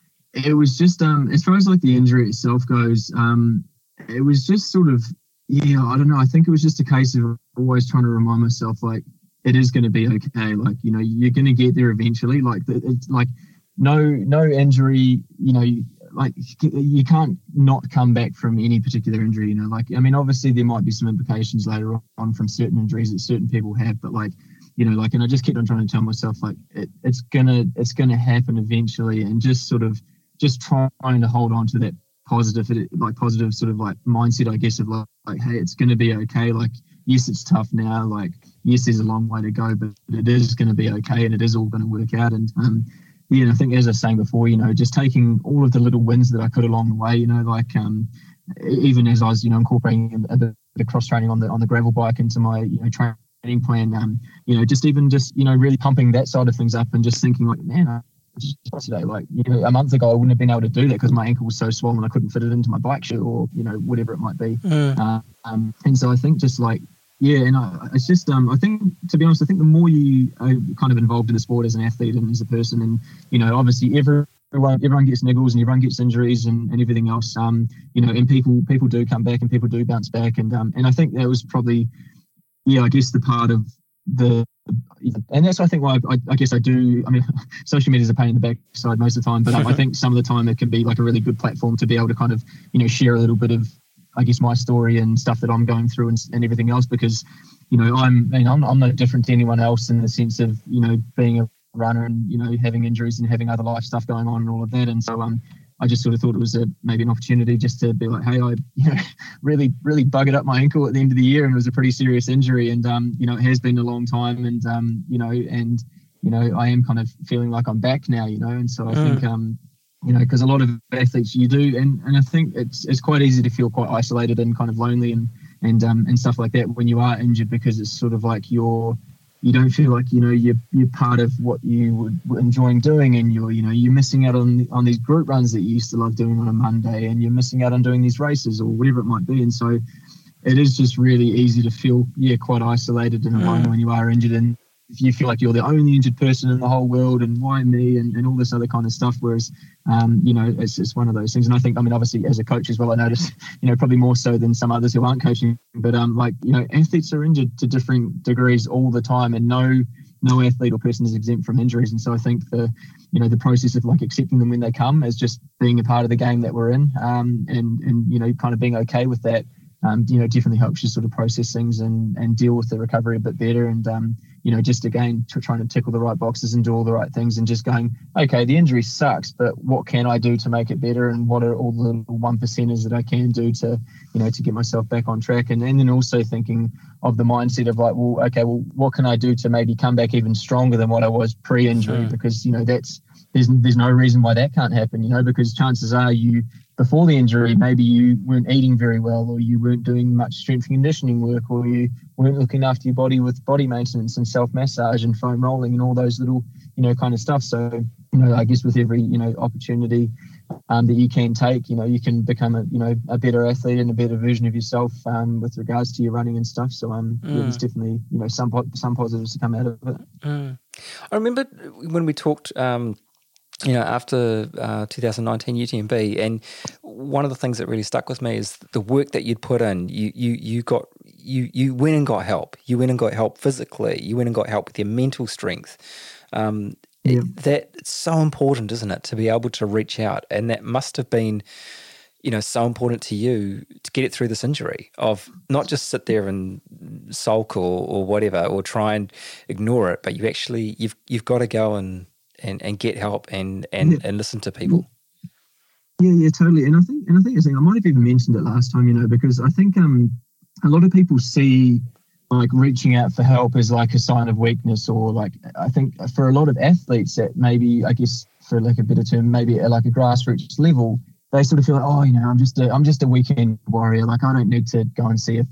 it was just um, as far as like the injury itself goes, um, it was just sort of yeah, I don't know. I think it was just a case of always trying to remind myself like it is going to be okay. Like you know, you're going to get there eventually. Like it's like no no injury. You know, like you can't not come back from any particular injury. You know, like I mean, obviously there might be some implications later on from certain injuries that certain people have, but like. You know, like, and I just kept on trying to tell myself, like, it, it's gonna, it's gonna happen eventually, and just sort of, just trying to hold on to that positive, like, positive sort of like mindset, I guess, of like, like, hey, it's gonna be okay. Like, yes, it's tough now. Like, yes, there's a long way to go, but it is gonna be okay, and it is all gonna work out. And um, yeah, and I think as I was saying before, you know, just taking all of the little wins that I could along the way, you know, like, um, even as I was, you know, incorporating a bit of cross training on the on the gravel bike into my, you know, training. plan, um, you know, just even just, you know, really pumping that side of things up and just thinking like, man, I just today, like, you know, a month ago I wouldn't have been able to do that because my ankle was so swollen I couldn't fit it into my bike shoe or, you know, whatever it might be. Mm. Uh, um, and so I think just like, yeah, and I, it's just, um, I think, to be honest, I think the more you are kind of involved in the sport as an athlete and as a person, and, you know, obviously every, Everyone, everyone gets niggles and everyone gets injuries and, and everything else, um, you know, and people people do come back and people do bounce back. And um, and I think that was probably, yeah, I guess the part of the, and that's I think why I, I guess I do. I mean, social media is a pain in the backside most of the time, but I, I think some of the time it can be like a really good platform to be able to kind of, you know, share a little bit of, I guess, my story and stuff that I'm going through and, and everything else, because, you know, I'm, I mean, I'm I'm no different to anyone else in the sense of, you know, being a runner and, you know, having injuries and having other life stuff going on and all of that. And so um I just sort of thought it was a maybe an opportunity just to be like, hey, I you know really really buggered up my ankle at the end of the year, and it was a pretty serious injury, and um you know it has been a long time, and um you know and you know I am kind of feeling like I'm back now, you know and so I mm. think um you know because a lot of athletes you do, and and I think it's it's quite easy to feel quite isolated and kind of lonely and and um and stuff like that when you are injured, because it's sort of like you're you don't feel like, you know, you're, you're part of what you would enjoy doing, and you're, you know, you're missing out on on these group runs that you used to love doing on a Monday, and you're missing out on doing these races or whatever it might be. And so it is just really easy to feel, yeah, quite isolated and alone mm. when you are injured, and if you feel like you're the only injured person in the whole world and why me and, and all this other kind of stuff. Whereas, um, you know, it's just one of those things. And I think, I mean, obviously as a coach as well, I notice, you know, probably more so than some others who aren't coaching, but um, like, you know, athletes are injured to different degrees all the time, and no, no athlete or person is exempt from injuries. And so I think the, you know, the process of like accepting them when they come as just being a part of the game that we're in, um, and, and, you know, kind of being okay with that, um, you know, definitely helps you sort of process things and, and deal with the recovery a bit better. And, um, you know, just again, tr- trying to tickle the right boxes and do all the right things, and just going, okay, the injury sucks, but what can I do to make it better? And what are all the little one percenters that I can do to, you know, to get myself back on track? And, and then also thinking of the mindset of like, well, okay, well, what can I do to maybe come back even stronger than what I was pre-injury? Mm. Because, you know, that's, there's, there's no reason why that can't happen, you know, because chances are you, before the injury, maybe you weren't eating very well, or you weren't doing much strength and conditioning work, or you weren't looking after your body with body maintenance and self-massage and foam rolling and all those little, you know, kind of stuff. So, you know, I guess with every, you know, opportunity um, that you can take, you know, you can become a, you know, a better athlete and a better version of yourself um, with regards to your running and stuff. So, um, mm. yeah, there's definitely, you know, some some positives to come out of it. Mm. I remember when we talked, um, you know, after uh, two thousand nineteen U T M B, and one of the things that really stuck with me is the work that you'd put in. You you you got you you went and got help. You went and got help physically. You went and got help with your mental strength. Um, yeah. it, that it's so important, isn't it, to be able to reach out, and that must have been, you know, so important to you to get it through this injury, of not just sit there and sulk or or whatever, or try and ignore it, but you actually you've you've got to go and And, and get help and, and, yeah. and listen to people. Yeah, yeah, totally. And I think and I think I might have even mentioned it last time, you know, because I think um a lot of people see like reaching out for help as like a sign of weakness, or like I think for a lot of athletes that maybe, I guess for like a better term, maybe at like a grassroots level, they sort of feel like, oh, you know, I'm just a I'm just a weekend warrior. Like I don't need to go and see a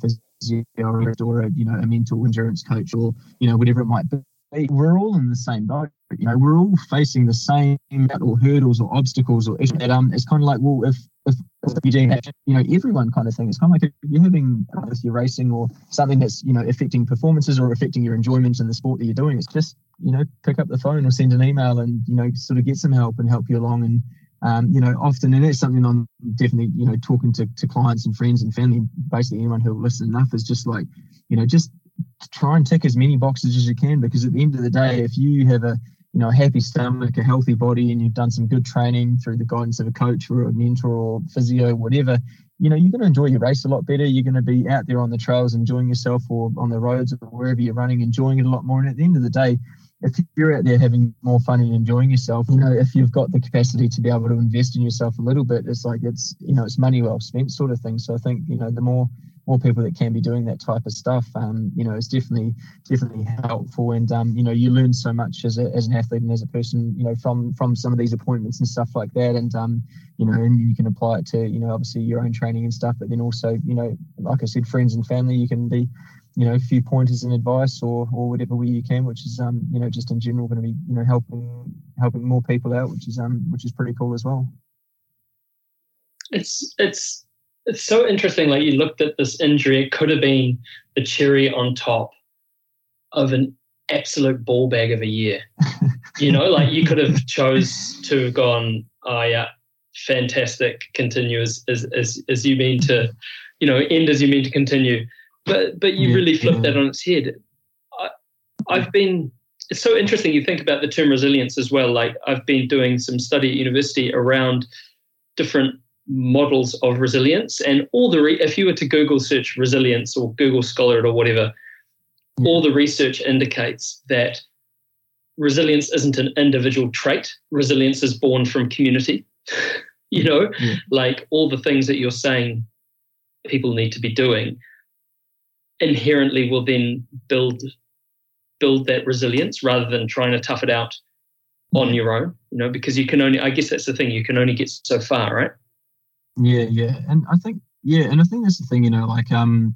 physio or a, you know, a mental endurance coach, or, you know, whatever it might be. We're all in the same boat, you know. We're all facing the same or hurdles or obstacles or issues. That um, it's kind of like, well, if if you're doing that, you know, everyone kind of thing. It's kind of like if you're having uh, if you're racing or something that's, you know, affecting performances or affecting your enjoyment in the sport that you're doing. It's just, you know, pick up the phone or send an email and, you know, sort of get some help and help you along. And, um, you know, often, and that's something I'm definitely, you know, talking to, to clients and friends and family, basically anyone who will listen enough, is just like, you know, just try and tick as many boxes as you can, because at the end of the day, if you have a, you know, a happy stomach, a healthy body, and you've done some good training through the guidance of a coach or a mentor or physio, whatever, you know, you're going to enjoy your race a lot better. You're going to be out there on the trails enjoying yourself, or on the roads or wherever you're running, enjoying it a lot more. And at the end of the day, if you're out there having more fun and enjoying yourself, you know, if you've got the capacity to be able to invest in yourself a little bit, it's like, it's, you know, it's money well spent sort of thing. So I think, you know, the more more people that can be doing that type of stuff, um, you know, it's definitely definitely helpful. And um, you know, you learn so much as a, as an athlete and as a person, you know, from from some of these appointments and stuff like that. And um, you know, and you can apply it to, you know, obviously your own training and stuff. But then also, you know, like I said, friends and family, you can be, you know, a few pointers and advice, or or whatever way you can, which is um, you know, just in general going to be, you know, helping helping more people out, which is um, which is pretty cool as well. It's it's. It's so interesting. Like, you looked at this injury, it could have been the cherry on top of an absolute ball bag of a year. You know, like, you could have chose to have gone, oh yeah, fantastic, continue as as as, as you mean to, you know, end as you mean to continue. But but you yeah, really flipped yeah. that on its head. I, I've been. It's so interesting. You think about the term resilience as well. Like, I've been doing some study at university around different models of resilience, and all the re- if you were to Google search resilience or Google Scholar it or whatever, yeah. all the research indicates that resilience isn't an individual trait. Resilience is born from community. You know, yeah. like all the things that you're saying people need to be doing inherently will then build build that resilience, rather than trying to tough it out on your own, you know, because you can only, I guess that's the thing, you can only get so far, right? Yeah, yeah. And I think, yeah, and I think that's the thing, you know, like, um,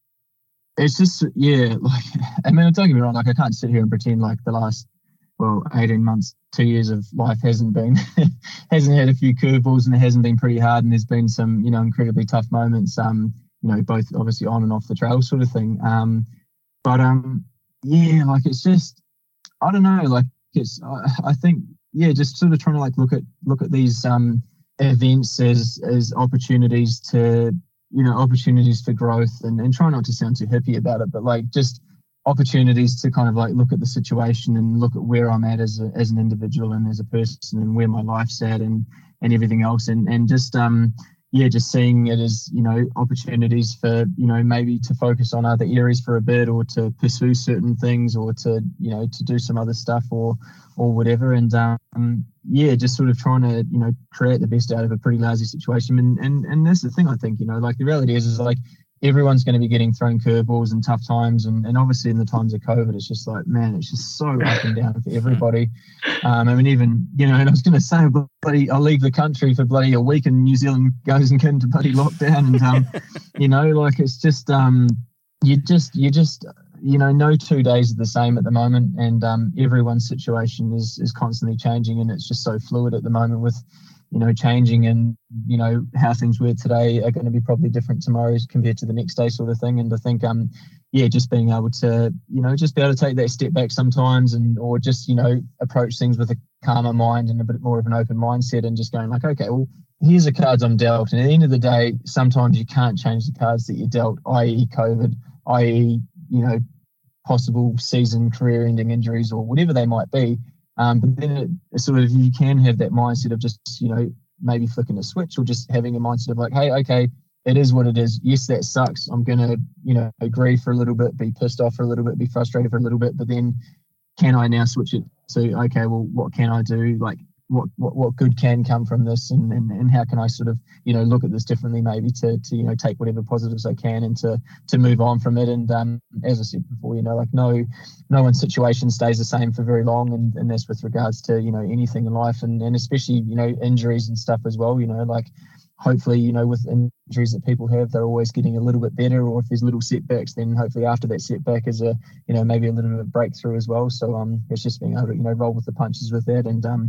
it's just, yeah, like, I mean, don't get me wrong, like, I can't sit here and pretend like the last, well, eighteen months, two years of life hasn't been, hasn't had a few curveballs, and it hasn't been pretty hard, and there's been some, you know, incredibly tough moments, um, you know, both obviously on and off the trail sort of thing. Um, but, um, yeah, like, it's just, I don't know, like, it's, I, I think, yeah, just sort of trying to, like, look at, look at these, um, events as as opportunities to, you know, opportunities for growth, and, and try not to sound too hippie about it, but like just opportunities to kind of like look at the situation and look at where I'm at as a, as an individual and as a person, and where my life's at, and and everything else, and and just um yeah just seeing it as, you know, opportunities for, you know, maybe to focus on other areas for a bit, or to pursue certain things, or to, you know, to do some other stuff, or or whatever. And um yeah, just sort of trying to, you know, create the best out of a pretty lousy situation. And and and that's the thing, I think, you know, like, the reality is is like, everyone's going to be getting thrown curveballs and tough times, and, and obviously in the times of COVID, it's just like, man, it's just so up and down for everybody. Um, I mean, even, you know, and I was going to say, bloody, I'll leave the country for bloody a week, and New Zealand goes and into bloody lockdown, and um, you know, like, it's just um, you just you just you know, no two days are the same at the moment, and um, everyone's situation is is constantly changing, and it's just so fluid at the moment with, you know, changing, and, you know, how things were today are going to be probably different tomorrow compared to the next day sort of thing. And I think, um, yeah, just being able to, you know, just be able to take that step back sometimes, and, or just, you know, approach things with a calmer mind and a bit more of an open mindset, and just going like, okay, well, here's the cards I'm dealt. And at the end of the day, sometimes you can't change the cards that you're dealt, that is COVID, that is, you know, possible season career ending injuries or whatever they might be. Um, but then it sort of, you can have that mindset of just, you know, maybe flicking a switch, or just having a mindset of like, hey, okay, it is what it is. Yes, that sucks. I'm going to, you know, agree for a little bit, be pissed off for a little bit, be frustrated for a little bit. But then can I now switch it to, okay, well, what can I do? Like, what what, what good can come from this? And, and, and how can I sort of, you know, look at this differently, maybe to, to, you know, take whatever positives I can, and to, to move on from it. And um, as I said before, you know, like, no, no one's situation stays the same for very long. And, and that's with regards to, you know, anything in life, and, and especially, you know, injuries and stuff as well, you know, like, hopefully, you know, with injuries that people have, they're always getting a little bit better, or if there's little setbacks, then hopefully after that setback is a, you know, maybe a little bit of breakthrough as well. So um, it's just being able to, you know, roll with the punches with that. And um,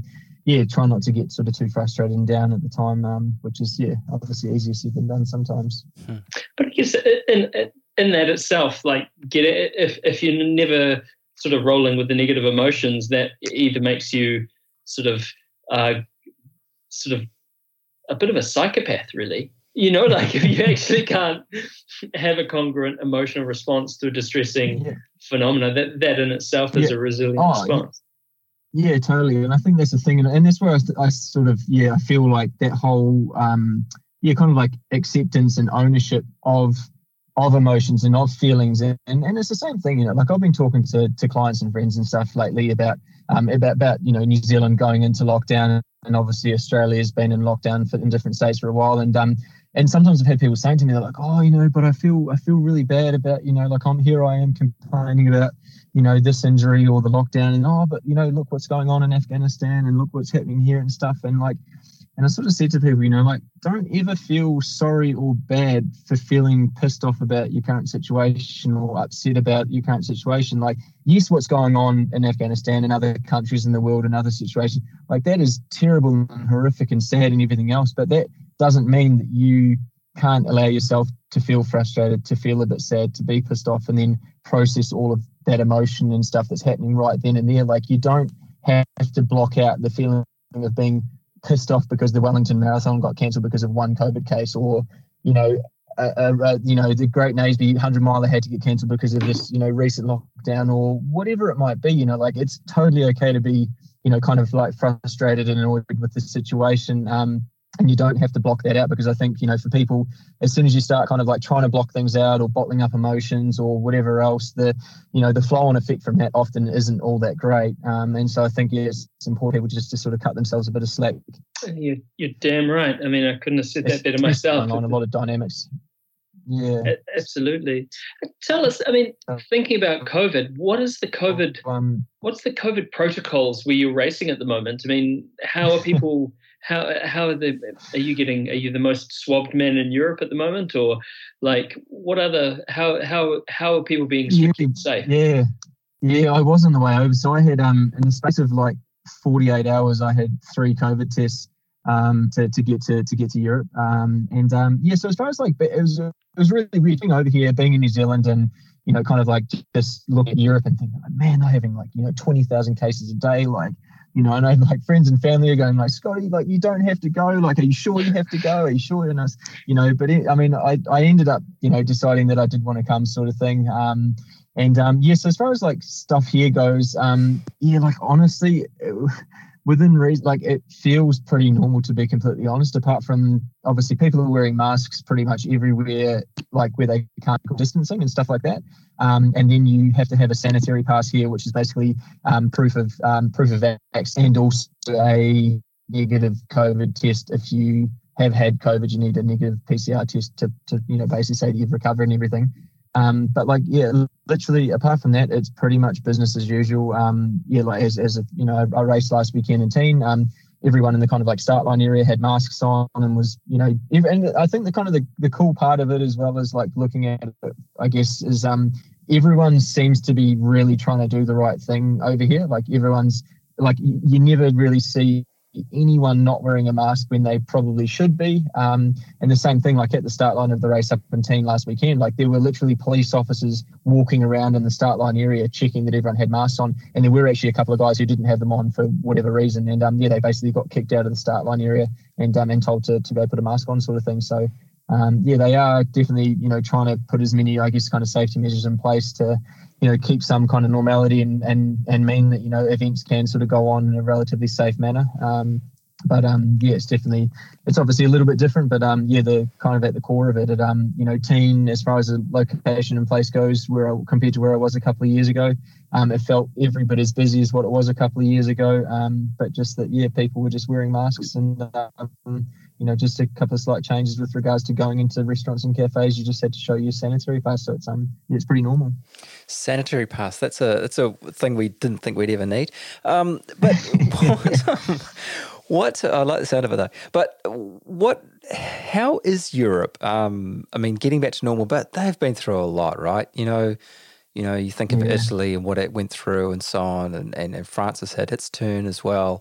yeah, try not to get sort of too frustrated and down at the time, um, which is, yeah, obviously easier said than done sometimes. Hmm. But I guess in, in that itself, like, get it, if, if you're never sort of rolling with the negative emotions, that either makes you sort of, uh, sort of a bit of a psychopath, really. You know, like if you actually can't have a congruent emotional response to a distressing yeah. phenomena, that, that in itself is yeah. a resilient oh, response. Yeah. yeah, totally. And I think that's the thing. And, and that's where I, I sort of, yeah, I feel like that whole, um, yeah, kind of like acceptance and ownership of of emotions and of feelings. And, and, and it's the same thing, you know, like I've been talking to, to clients and friends and stuff lately about, um, about, about, you know, New Zealand going into lockdown, and obviously Australia has been in lockdown for, in different states for a while. And, um, and sometimes I've had people saying to me, they're like, oh, you know, but I feel, I feel really bad about, you know, like I'm here, I am complaining about, you know, this injury or the lockdown, and, oh, but, you know, look what's going on in Afghanistan and look what's happening here and stuff. And like, and I sort of said to people, you know, like, don't ever feel sorry or bad for feeling pissed off about your current situation or upset about your current situation. Like, yes, what's going on in Afghanistan and other countries in the world and other situations, like that is terrible and horrific and sad and everything else. But that doesn't mean that you can't allow yourself to feel frustrated, to feel a bit sad, to be pissed off, and then process all of that emotion and stuff that's happening right then and there. Like, you don't have to block out the feeling of being pissed off because the Wellington Marathon got cancelled because of one COVID case, or, you know, uh, uh, you know, the Great Naseby hundred miler had to get cancelled because of this, you know, recent lockdown, or whatever it might be. You know, like, it's totally okay to be, you know, kind of like frustrated and annoyed with the situation. Um, and you don't have to block that out, because I think, you know, for people, as soon as you start kind of like trying to block things out or bottling up emotions or whatever else, the, you know, the flow on effect from that often isn't all that great. Um, and so I think, yeah, it's, it's important people just to sort of cut themselves a bit of slack. You're, you're damn right. I mean, I couldn't have said that better myself. On a lot of dynamics. Yeah. Absolutely. Tell us, I mean, thinking about COVID, what is the COVID, um, what's the COVID protocols where you're racing at the moment? I mean, how are people... How how are the are you getting? Are you the most swabbed man in Europe at the moment, or like what other how how how are people being yeah, safe? Yeah, yeah, I was on the way over, so I had um in the space of like forty-eight hours, I had three COVID tests um to, to get to to get to Europe. Um and um yeah, so as far as like it was it was really weird being over here, being in New Zealand, and you know, kind of like just looking at Europe and thinking, like, man, they're having like, you know, twenty thousand cases a day, like. You know, and I have like friends and family are going like, Scotty, like, you don't have to go. Like, are you sure you have to go? Are you sure? And I was, you know, but it, I mean, I, I ended up, you know, deciding that I did want to come, sort of thing. Um, and um, yes, yeah, so as far as like stuff here goes, um, yeah, like honestly, it, within reason, like it feels pretty normal, to be completely honest, apart from obviously people are wearing masks pretty much everywhere, like where they can't put distancing and stuff like that. Um, and then you have to have a sanitary pass here, which is basically um, proof of um, proof of vaccine, and also a negative COVID test. If you have had COVID, you need a negative P C R test to, to you know, basically say that you've recovered and everything. Um, but like, yeah, literally apart from that, it's pretty much business as usual. Um, yeah, like as, as a, you know, I raced last weekend in teen. Um, everyone in the kind of like start line area had masks on and was, you know, and I think the kind of the, the cool part of it, as well as like looking at it, I guess, is um, everyone seems to be really trying to do the right thing over here. Like everyone's like, you never really see anyone not wearing a mask when they probably should be. Um, and the same thing, like at the start line of the race up in Teen last weekend, like there were literally police officers walking around in the start line area checking that everyone had masks on. And there were actually a couple of guys who didn't have them on for whatever reason. And um, yeah, they basically got kicked out of the start line area and um, and told to, to go put a mask on, sort of thing. So um, yeah, they are definitely, you know, trying to put as many, I guess, kind of safety measures in place to, you know, keep some kind of normality and and and mean that, you know, events can sort of go on in a relatively safe manner. Um, but um, yeah, it's definitely, it's obviously a little bit different, but um, yeah, the kind of at the core of it, at um, you know, Teen, as far as the location and place goes, where I, compared to where I was a couple of years ago, um, it felt every bit as busy as what it was a couple of years ago. Um, but just that, yeah, people were just wearing masks, and um, you know, just a couple of slight changes with regards to going into restaurants and cafes. You just had to show your sanitary pass, so it's um, yeah, it's pretty normal. Sanitary pass, that's a that's a thing we didn't think we'd ever need. Um, but what, um, what I like the sound of it though. But what? How is Europe? Um, I mean, getting back to normal, but they've been through a lot, right? You know, you know, you think of yeah. Italy and what it went through and so on, and, and, and France has had its turn as well.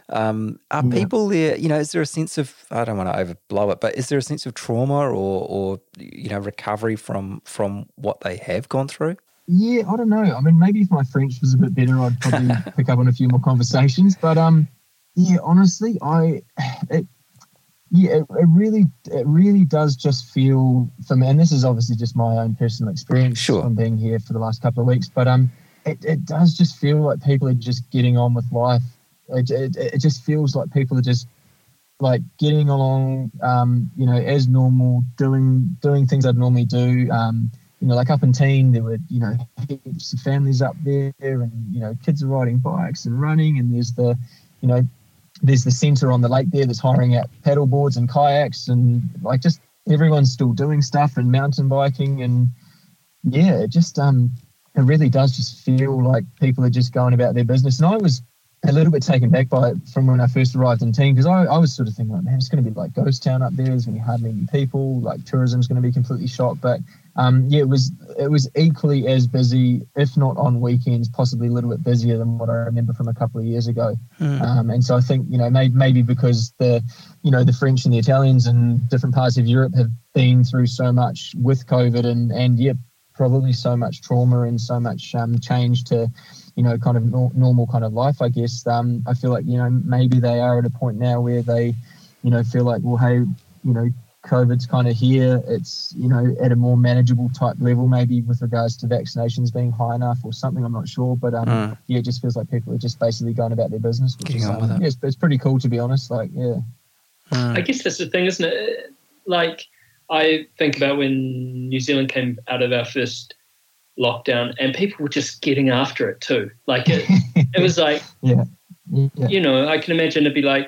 Um, are Yeah. people there, you know, is there a sense of, I don't want to overblow it, but is there a sense of trauma or, or you know, recovery from from what they have gone through? Yeah, I don't know. I mean, maybe if my French was a bit better, I'd probably pick up on a few more conversations. But um, yeah, honestly, I, it, yeah, it, it really, it really does just feel for me. And this is obviously just my own personal experience Sure. from being here for the last couple of weeks. But um, it, it does just feel like people are just getting on with life. It, it, it just feels like people are just like getting along, um, you know, as normal, doing doing things I'd normally do. Um, you know, like up in Teen, there were, you know, heaps of families up there, and, you know, kids are riding bikes and running, and there's the, you know, there's the centre on the lake there that's hiring out paddle boards and kayaks, and like just everyone's still doing stuff and mountain biking, and yeah, it just um, it really does just feel like people are just going about their business. And I was a little bit taken back by it from when I first arrived in Teen, because I, I was sort of thinking, like, man, it's going to be like ghost town up there. There's going to be hardly any people. Like tourism's going to be completely shot. But um, yeah, it was it was equally as busy, if not on weekends, possibly a little bit busier than what I remember from a couple of years ago. Mm. Um, and so I think, you know, maybe, maybe because the, you know, the French and the Italians and different parts of Europe have been through so much with COVID, and and yeah, probably so much trauma and so much um, change to, you know, kind of no, normal kind of life, I guess. Um, I feel like, you know, maybe they are at a point now where they, you know, feel like, well, hey, you know, COVID's kind of here. It's, you know, at a more manageable type level, maybe with regards to vaccinations being high enough or something. I'm not sure. But um, Mm. yeah, it just feels like people are just basically going about their business. Which Getting is, on um, with it. yeah, it's, it's pretty cool, to be honest. Like, yeah. Mm. I guess that's the thing, isn't it? Like, I think about when New Zealand came out of our first lockdown, and people were just getting after it too. Like, it, it was like, yeah. yeah. you know, I can imagine it'd be like,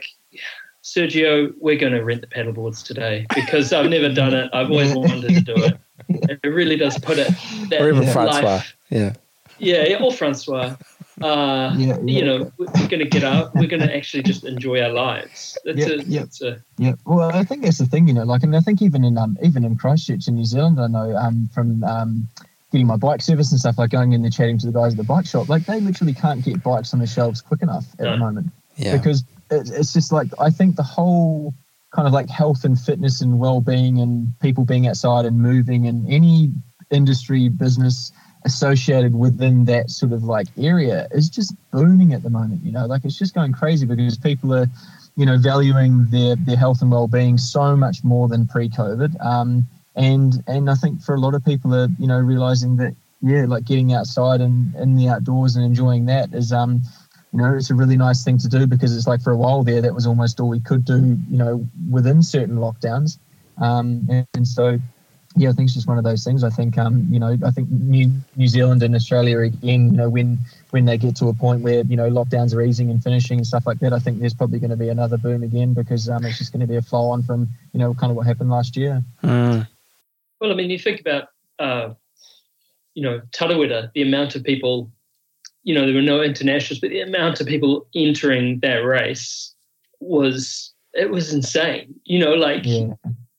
Sergio, we're going to rent the paddleboards today because I've never done it. I've always wanted to do it. It really does put it. That Or even Yeah. Francois. life- Yeah. Yeah, yeah, or Francois. Uh, Yeah, You yeah. know, we're going to get up. We're going to actually just enjoy our lives. It's Yeah, a, yeah. It's a, Yeah, well, I think that's the thing, you know, like, and I think even in um, even in Christchurch in New Zealand, I know um, from um, getting my bike service and stuff, like going in there chatting to the guys at the bike shop, like they literally can't get bikes on the shelves quick enough at No. the moment, Yeah. because it, it's just like, I think the whole kind of like health and fitness and well-being and people being outside and moving and any industry business associated within that sort of like area is just booming at the moment, you know, like it's just going crazy because people are, you know, valuing their, their health and well-being so much more than pre-COVID. Um, and, and I think for a lot of people are, you know, realizing that, yeah, like getting outside and in the outdoors and enjoying that is, um, you know, it's a really nice thing to do, because it's like for a while there, that was almost all we could do, you know, within certain lockdowns. Um, and, and so, yeah, I think it's just one of those things. I think, um, you know, I think New, New Zealand and Australia again, you know, when when they get to a point where, you know, lockdowns are easing and finishing and stuff like that, I think there's probably going to be another boom again, because um, it's just going to be a flow on from, you know, kind of what happened last year. Mm. well, I mean, you think about, uh, you know, Tarawera, the amount of people, you know, there were no internationals, but the amount of people entering that race was, it was insane. You know, like, Yeah.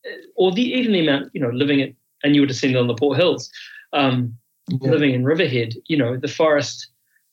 or the even the amount, you know, living at, and you were descending on the Port Hills, um, Yeah. living in Riverhead, you know, the forest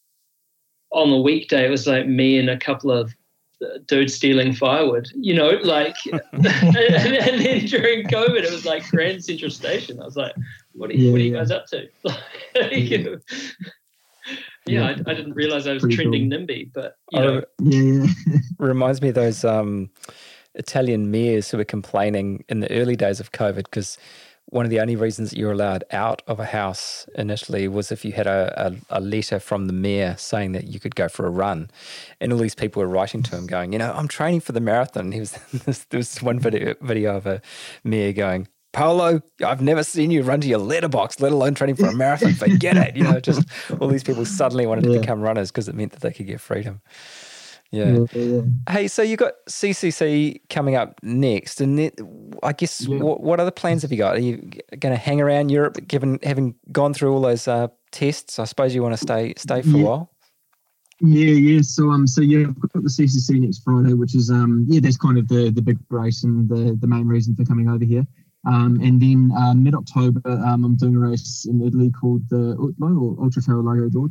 on the weekday, it was like me and a couple of dudes stealing firewood, you know, like, and, and then during COVID, it was like Grand Central Station. I was like, what are you, Yeah, what are you yeah. guys up to? yeah, Yeah. I, I didn't realize I was Pretty trending cool. NIMBY, but, you I know, re- Yeah, yeah. reminds me of those um, Italian mayors who were complaining in the early days of COVID because one of the only reasons that you're allowed out of a house initially was if you had a, a, a letter from the mayor saying that you could go for a run. And all these people were writing to him going, you know, I'm training for the marathon. And he was, there was one video, video of a mayor going, Paolo, I've never seen you run to your letterbox, let alone training for a marathon. Forget it. You know, just all these people suddenly wanted Yeah. to become runners because it meant that they could get freedom. Yeah. Yeah, yeah. Hey, so you got C C C coming up next, and then, I guess Yeah. what, what other plans have you got? Are you going to hang around Europe, given having gone through all those uh, tests? I suppose you want to stay stay for a Yeah. while. Yeah, yeah. So um, so yeah, I've got the C C C next Friday, which is um, yeah, that's kind of the the big race and the the main reason for coming over here. Um, and then uh, mid October, um, I'm doing a race in Italy called the Utlo or Ultra Trail Lago d'Orta.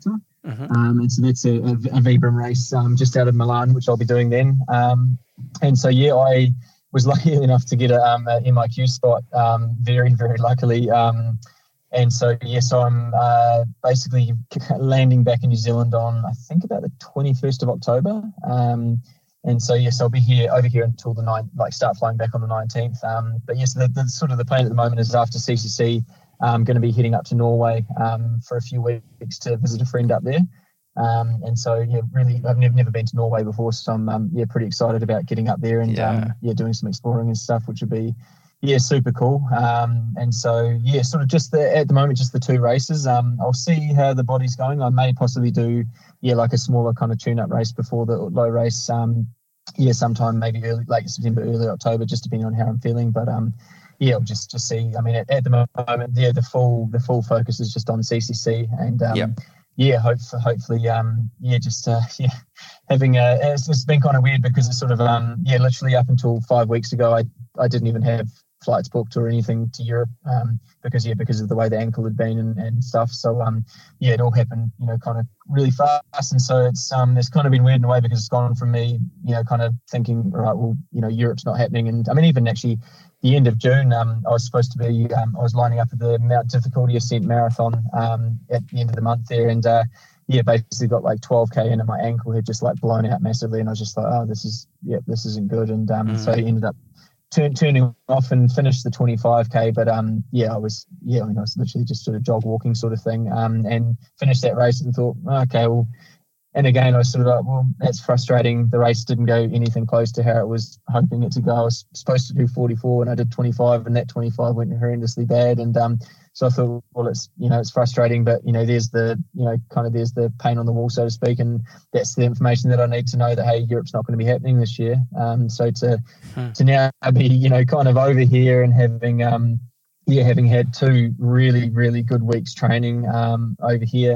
Mhm. Um, and so that's a, a, a Vibram race um, just out of Milan, which I'll be doing then. Um, and so, yeah, I was lucky enough to get a, um, a M I Q spot um, very, very luckily. Um, and so, yes, I'm uh, basically landing back in New Zealand on, I think, about the twenty-first of October. Um, and so, yes, I'll be here over here until the ninth, like start flying back on the nineteenth. Um, but, yes, the, the sort of the plan at the moment is after C C C, I'm going to be heading up to Norway um, for a few weeks to visit a friend up there. Um, and so, yeah, really, I've never, never been to Norway before, so I'm, um, yeah, pretty excited about getting up there and, Yeah. um, yeah, doing some exploring and stuff, which would be, yeah, super cool. Um, and so, yeah, sort of just the, at the moment, just the two races. Um, I'll see how the body's going. I may possibly do, yeah, like a smaller kind of tune-up race before the low race. Um, yeah, sometime maybe early, late September, early October, just depending on how I'm feeling. But um, yeah, I'll just just see. I mean, at, at the moment, yeah, the full the full focus is just on C C C, and um, Yep. yeah, hope, hopefully, um, yeah, just uh, yeah, having a. It's, it's been kind of weird because it's sort of um, yeah, literally up until five weeks ago, I I didn't even have flights booked or anything to Europe um, because yeah, because of the way the ankle had been and, and stuff. So um, yeah, it all happened, you know, kind of really fast, and so it's um, it's kind of been weird in a way because it's gone from me, you know, kind of thinking, right, well, you know, Europe's not happening, and I mean, even actually. The end of June, um, I was supposed to be, um, I was lining up at the Mount Difficulty Ascent Marathon um, at the end of the month there. And uh, yeah, basically got like twelve K in and my ankle had just like blown out massively. And I was just like, oh, this is, yeah, this isn't good. And um, Mm. so I ended up turn, turning off and finished the twenty-five K. But um, yeah, I was, yeah, I mean, I was literally just sort of jog walking sort of thing um, and finished that race and thought, okay, well, and again, I was sort of like, well, that's frustrating. The race didn't go anything close to how it was hoping it to go. I was supposed to do forty-four and I did twenty-five, and that twenty-five went horrendously bad. And um, so I thought, well, it's, you know, it's frustrating, but, you know, there's the, you know, kind of there's the paint on the wall, so to speak. And that's the information that I need to know that, hey, Europe's not going to be happening this year. Um, so to, Hmm. to now be, you know, kind of over here and having, um, yeah, having had two really, really good weeks training um, over here,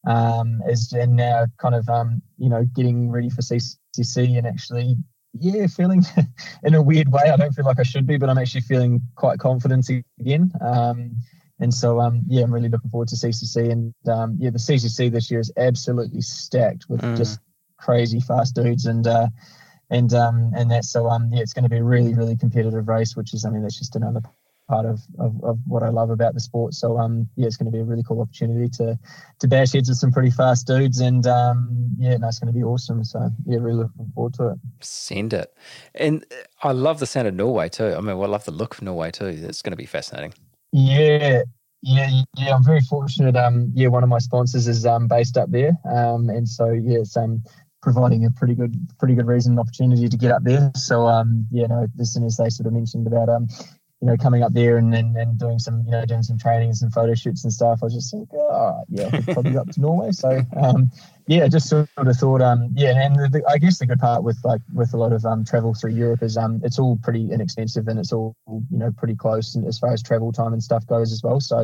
um is and now kind of um you know getting ready for C C C and actually yeah feeling in a weird way, I don't feel like I should be, but I'm actually feeling quite confident again, um and so um yeah I'm really looking forward to C C C. And um yeah the C C C this year is absolutely stacked with Mm. just crazy fast dudes, and uh and um and that's so um yeah it's going to be a really really competitive race, which is, I mean, that's just another part of, of, of what I love about the sport. So um yeah, it's going to be a really cool opportunity to to bash heads with some pretty fast dudes, and um yeah, no, it's going to be awesome. So yeah, really looking forward to it. Send it. And I love the sound of Norway too. I mean, well, I love the look of Norway too. It's going to be fascinating. Yeah, yeah, yeah. I'm very fortunate. Um, yeah, one of my sponsors is um based up there. Um, and so yeah, it's um providing a pretty good, pretty good reason and opportunity to get up there. So um, yeah, no, as soon as they sort of mentioned about um, you know, coming up there and, and, and doing some, you know, doing some trainings and photo shoots and stuff, I was just like, oh, yeah, I could probably go up to Norway. So, um, yeah, just sort of thought, um, yeah, and the, the, I guess the good part with like with a lot of um, travel through Europe is um, it's all pretty inexpensive and it's all, you know, pretty close and as far as travel time and stuff goes as well. So,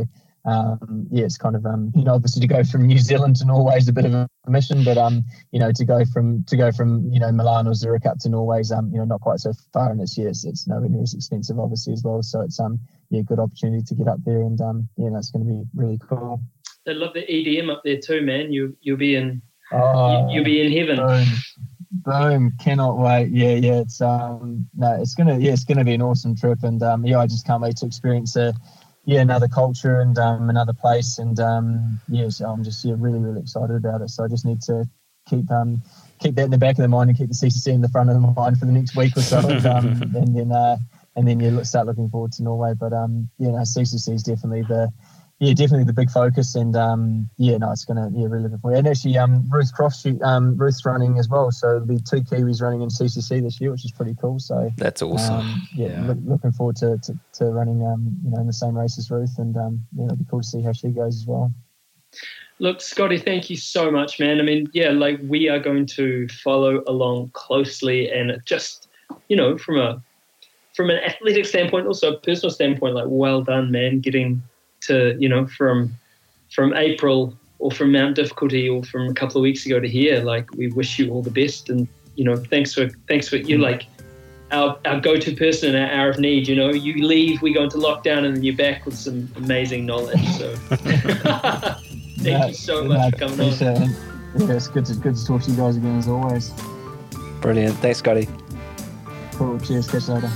um, yeah, it's kind of, um, you know, obviously to go from New Zealand to Norway is a bit of a mission, but, um, you know, to go from, to go from, you know, Milan or Zurich up to Norway is, um, you know, not quite so far, and it's, yeah, it's, it's nowhere near as expensive, obviously, as well. So it's, um, yeah, good opportunity to get up there, and, um, yeah, that's going to be really cool. They love the E D M up there too, man. You, you'll be in, Oh, you, you'll be in heaven. boom, boom, cannot wait. Yeah, yeah, it's, um, no, it's going to, yeah, it's going to be an awesome trip, and, um, yeah, I just can't wait to experience a, yeah, another culture and um, another place, and um, yeah, so I'm just yeah, really, really excited about it. So I just need to keep um, keep that in the back of the mind and keep the C C C in the front of the mind for the next week or so, and, um, and then uh, and then yeah, let's start looking forward to Norway. But um, yeah, no, C C C is definitely the yeah, definitely the big focus, and um, yeah, no, it's gonna yeah, really looking forward. And actually, um, Ruth Cross, um, Ruth's running as well, so there'll be two Kiwis running in C C C this year, which is pretty cool. So That's awesome. um, yeah, Yeah. Look, looking forward to, to, to running, um, you know, in the same race as Ruth, and um, yeah, it'll be cool to see how she goes as well. Look, Scotty, thank you so much, man. I mean, yeah, like we are going to follow along closely, and it just, you know, from a from an athletic standpoint, also a personal standpoint, like well done, man, getting to, you know, from from April or from Mount Difficulty or from a couple of weeks ago to here. Like, we wish you all the best, and you know, thanks for thanks for you like our our go-to person in our hour of need. You know, you leave, we go into lockdown, and then you're back with some amazing knowledge. So. Thank No, you so no, much for coming on. appreciate it. Yeah, it's good to good to talk to you guys again as always. Brilliant. Thanks, Scotty. Cool. Cheers. Catch you later.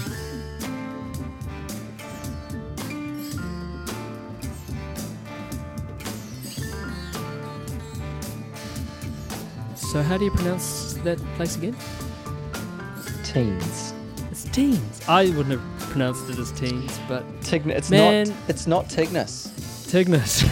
So how do you pronounce that place again? Teens. It's Teens. I wouldn't have pronounced it as Teens, but Tign- it's Man. not. It's not Tignus. Tignus.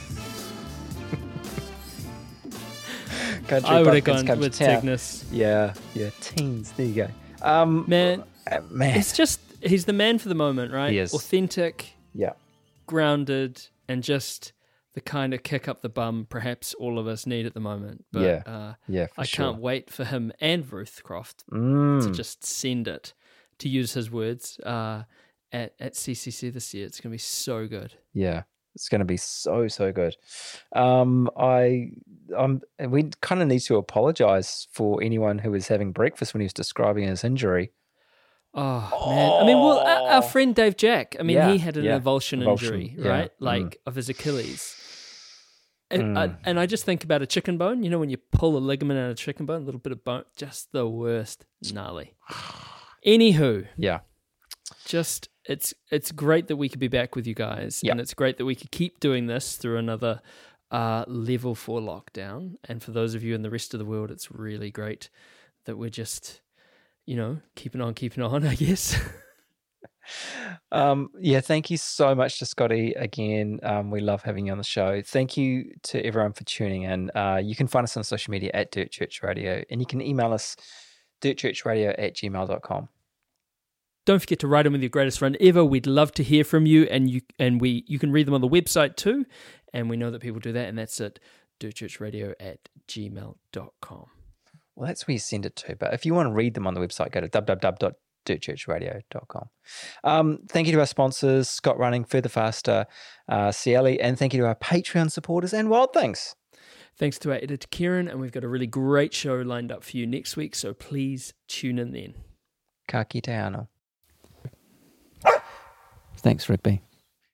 Country I would have bumpkins gone come to with town. Tignus. Yeah, yeah. Teens. There you go. Um, Man, uh, man. it's just, he's the man for the moment, right? He is. Authentic, Yeah. grounded, and just the kind of kick up the bum perhaps all of us need at the moment. But Yeah, uh, Yeah. For I sure. can't wait for him and Ruth Croft Mm. to just send it, to use his words, uh, at, at C C C this year. It's going to be so good. Yeah, it's going to be so so good. Um, I um, and we kind of need to apologize for anyone who was having breakfast when he was describing his injury. Oh, man. I mean, well, our, our friend Dave Jack, I mean, Yeah, he had an yeah. avulsion, Avulsion, injury, yeah. right? Mm. Like of his Achilles. And, Mm. I, and I just think about a chicken bone. You know, when you pull a ligament out of a chicken bone, a little bit of bone, just the worst. Gnarly. Anywho, Yeah, just it's it's great that we could be back with you guys, Yep. and it's great that we could keep doing this through another uh, level four lockdown. And for those of you in the rest of the world, it's really great that we're just, you know, keeping on, keeping on, I guess. um, yeah. Thank you so much to Scotty again. Um, we love having you on the show. Thank you to everyone for tuning in. Uh, you can find us on social media at Dirt Church Radio, and you can email us dirtchurchradio at gmail dot com. Don't forget to write in with your greatest run ever. We'd love to hear from you, and you and we you can read them on the website too. And we know that people do that, and that's at dirtchurchradio at gmail dot com. Well, that's where you send it to. But if you want to read them on the website, go to w w w dot dirt church radio dot com. Um, thank you to our sponsors, Scott Running, Further Faster, uh, Cieli, and thank you to our Patreon supporters and Wild Things. Thanks to our editor, Kieran, and we've got a really great show lined up for you next week, so please tune in then. Ka kite anō. Thanks, Rigby.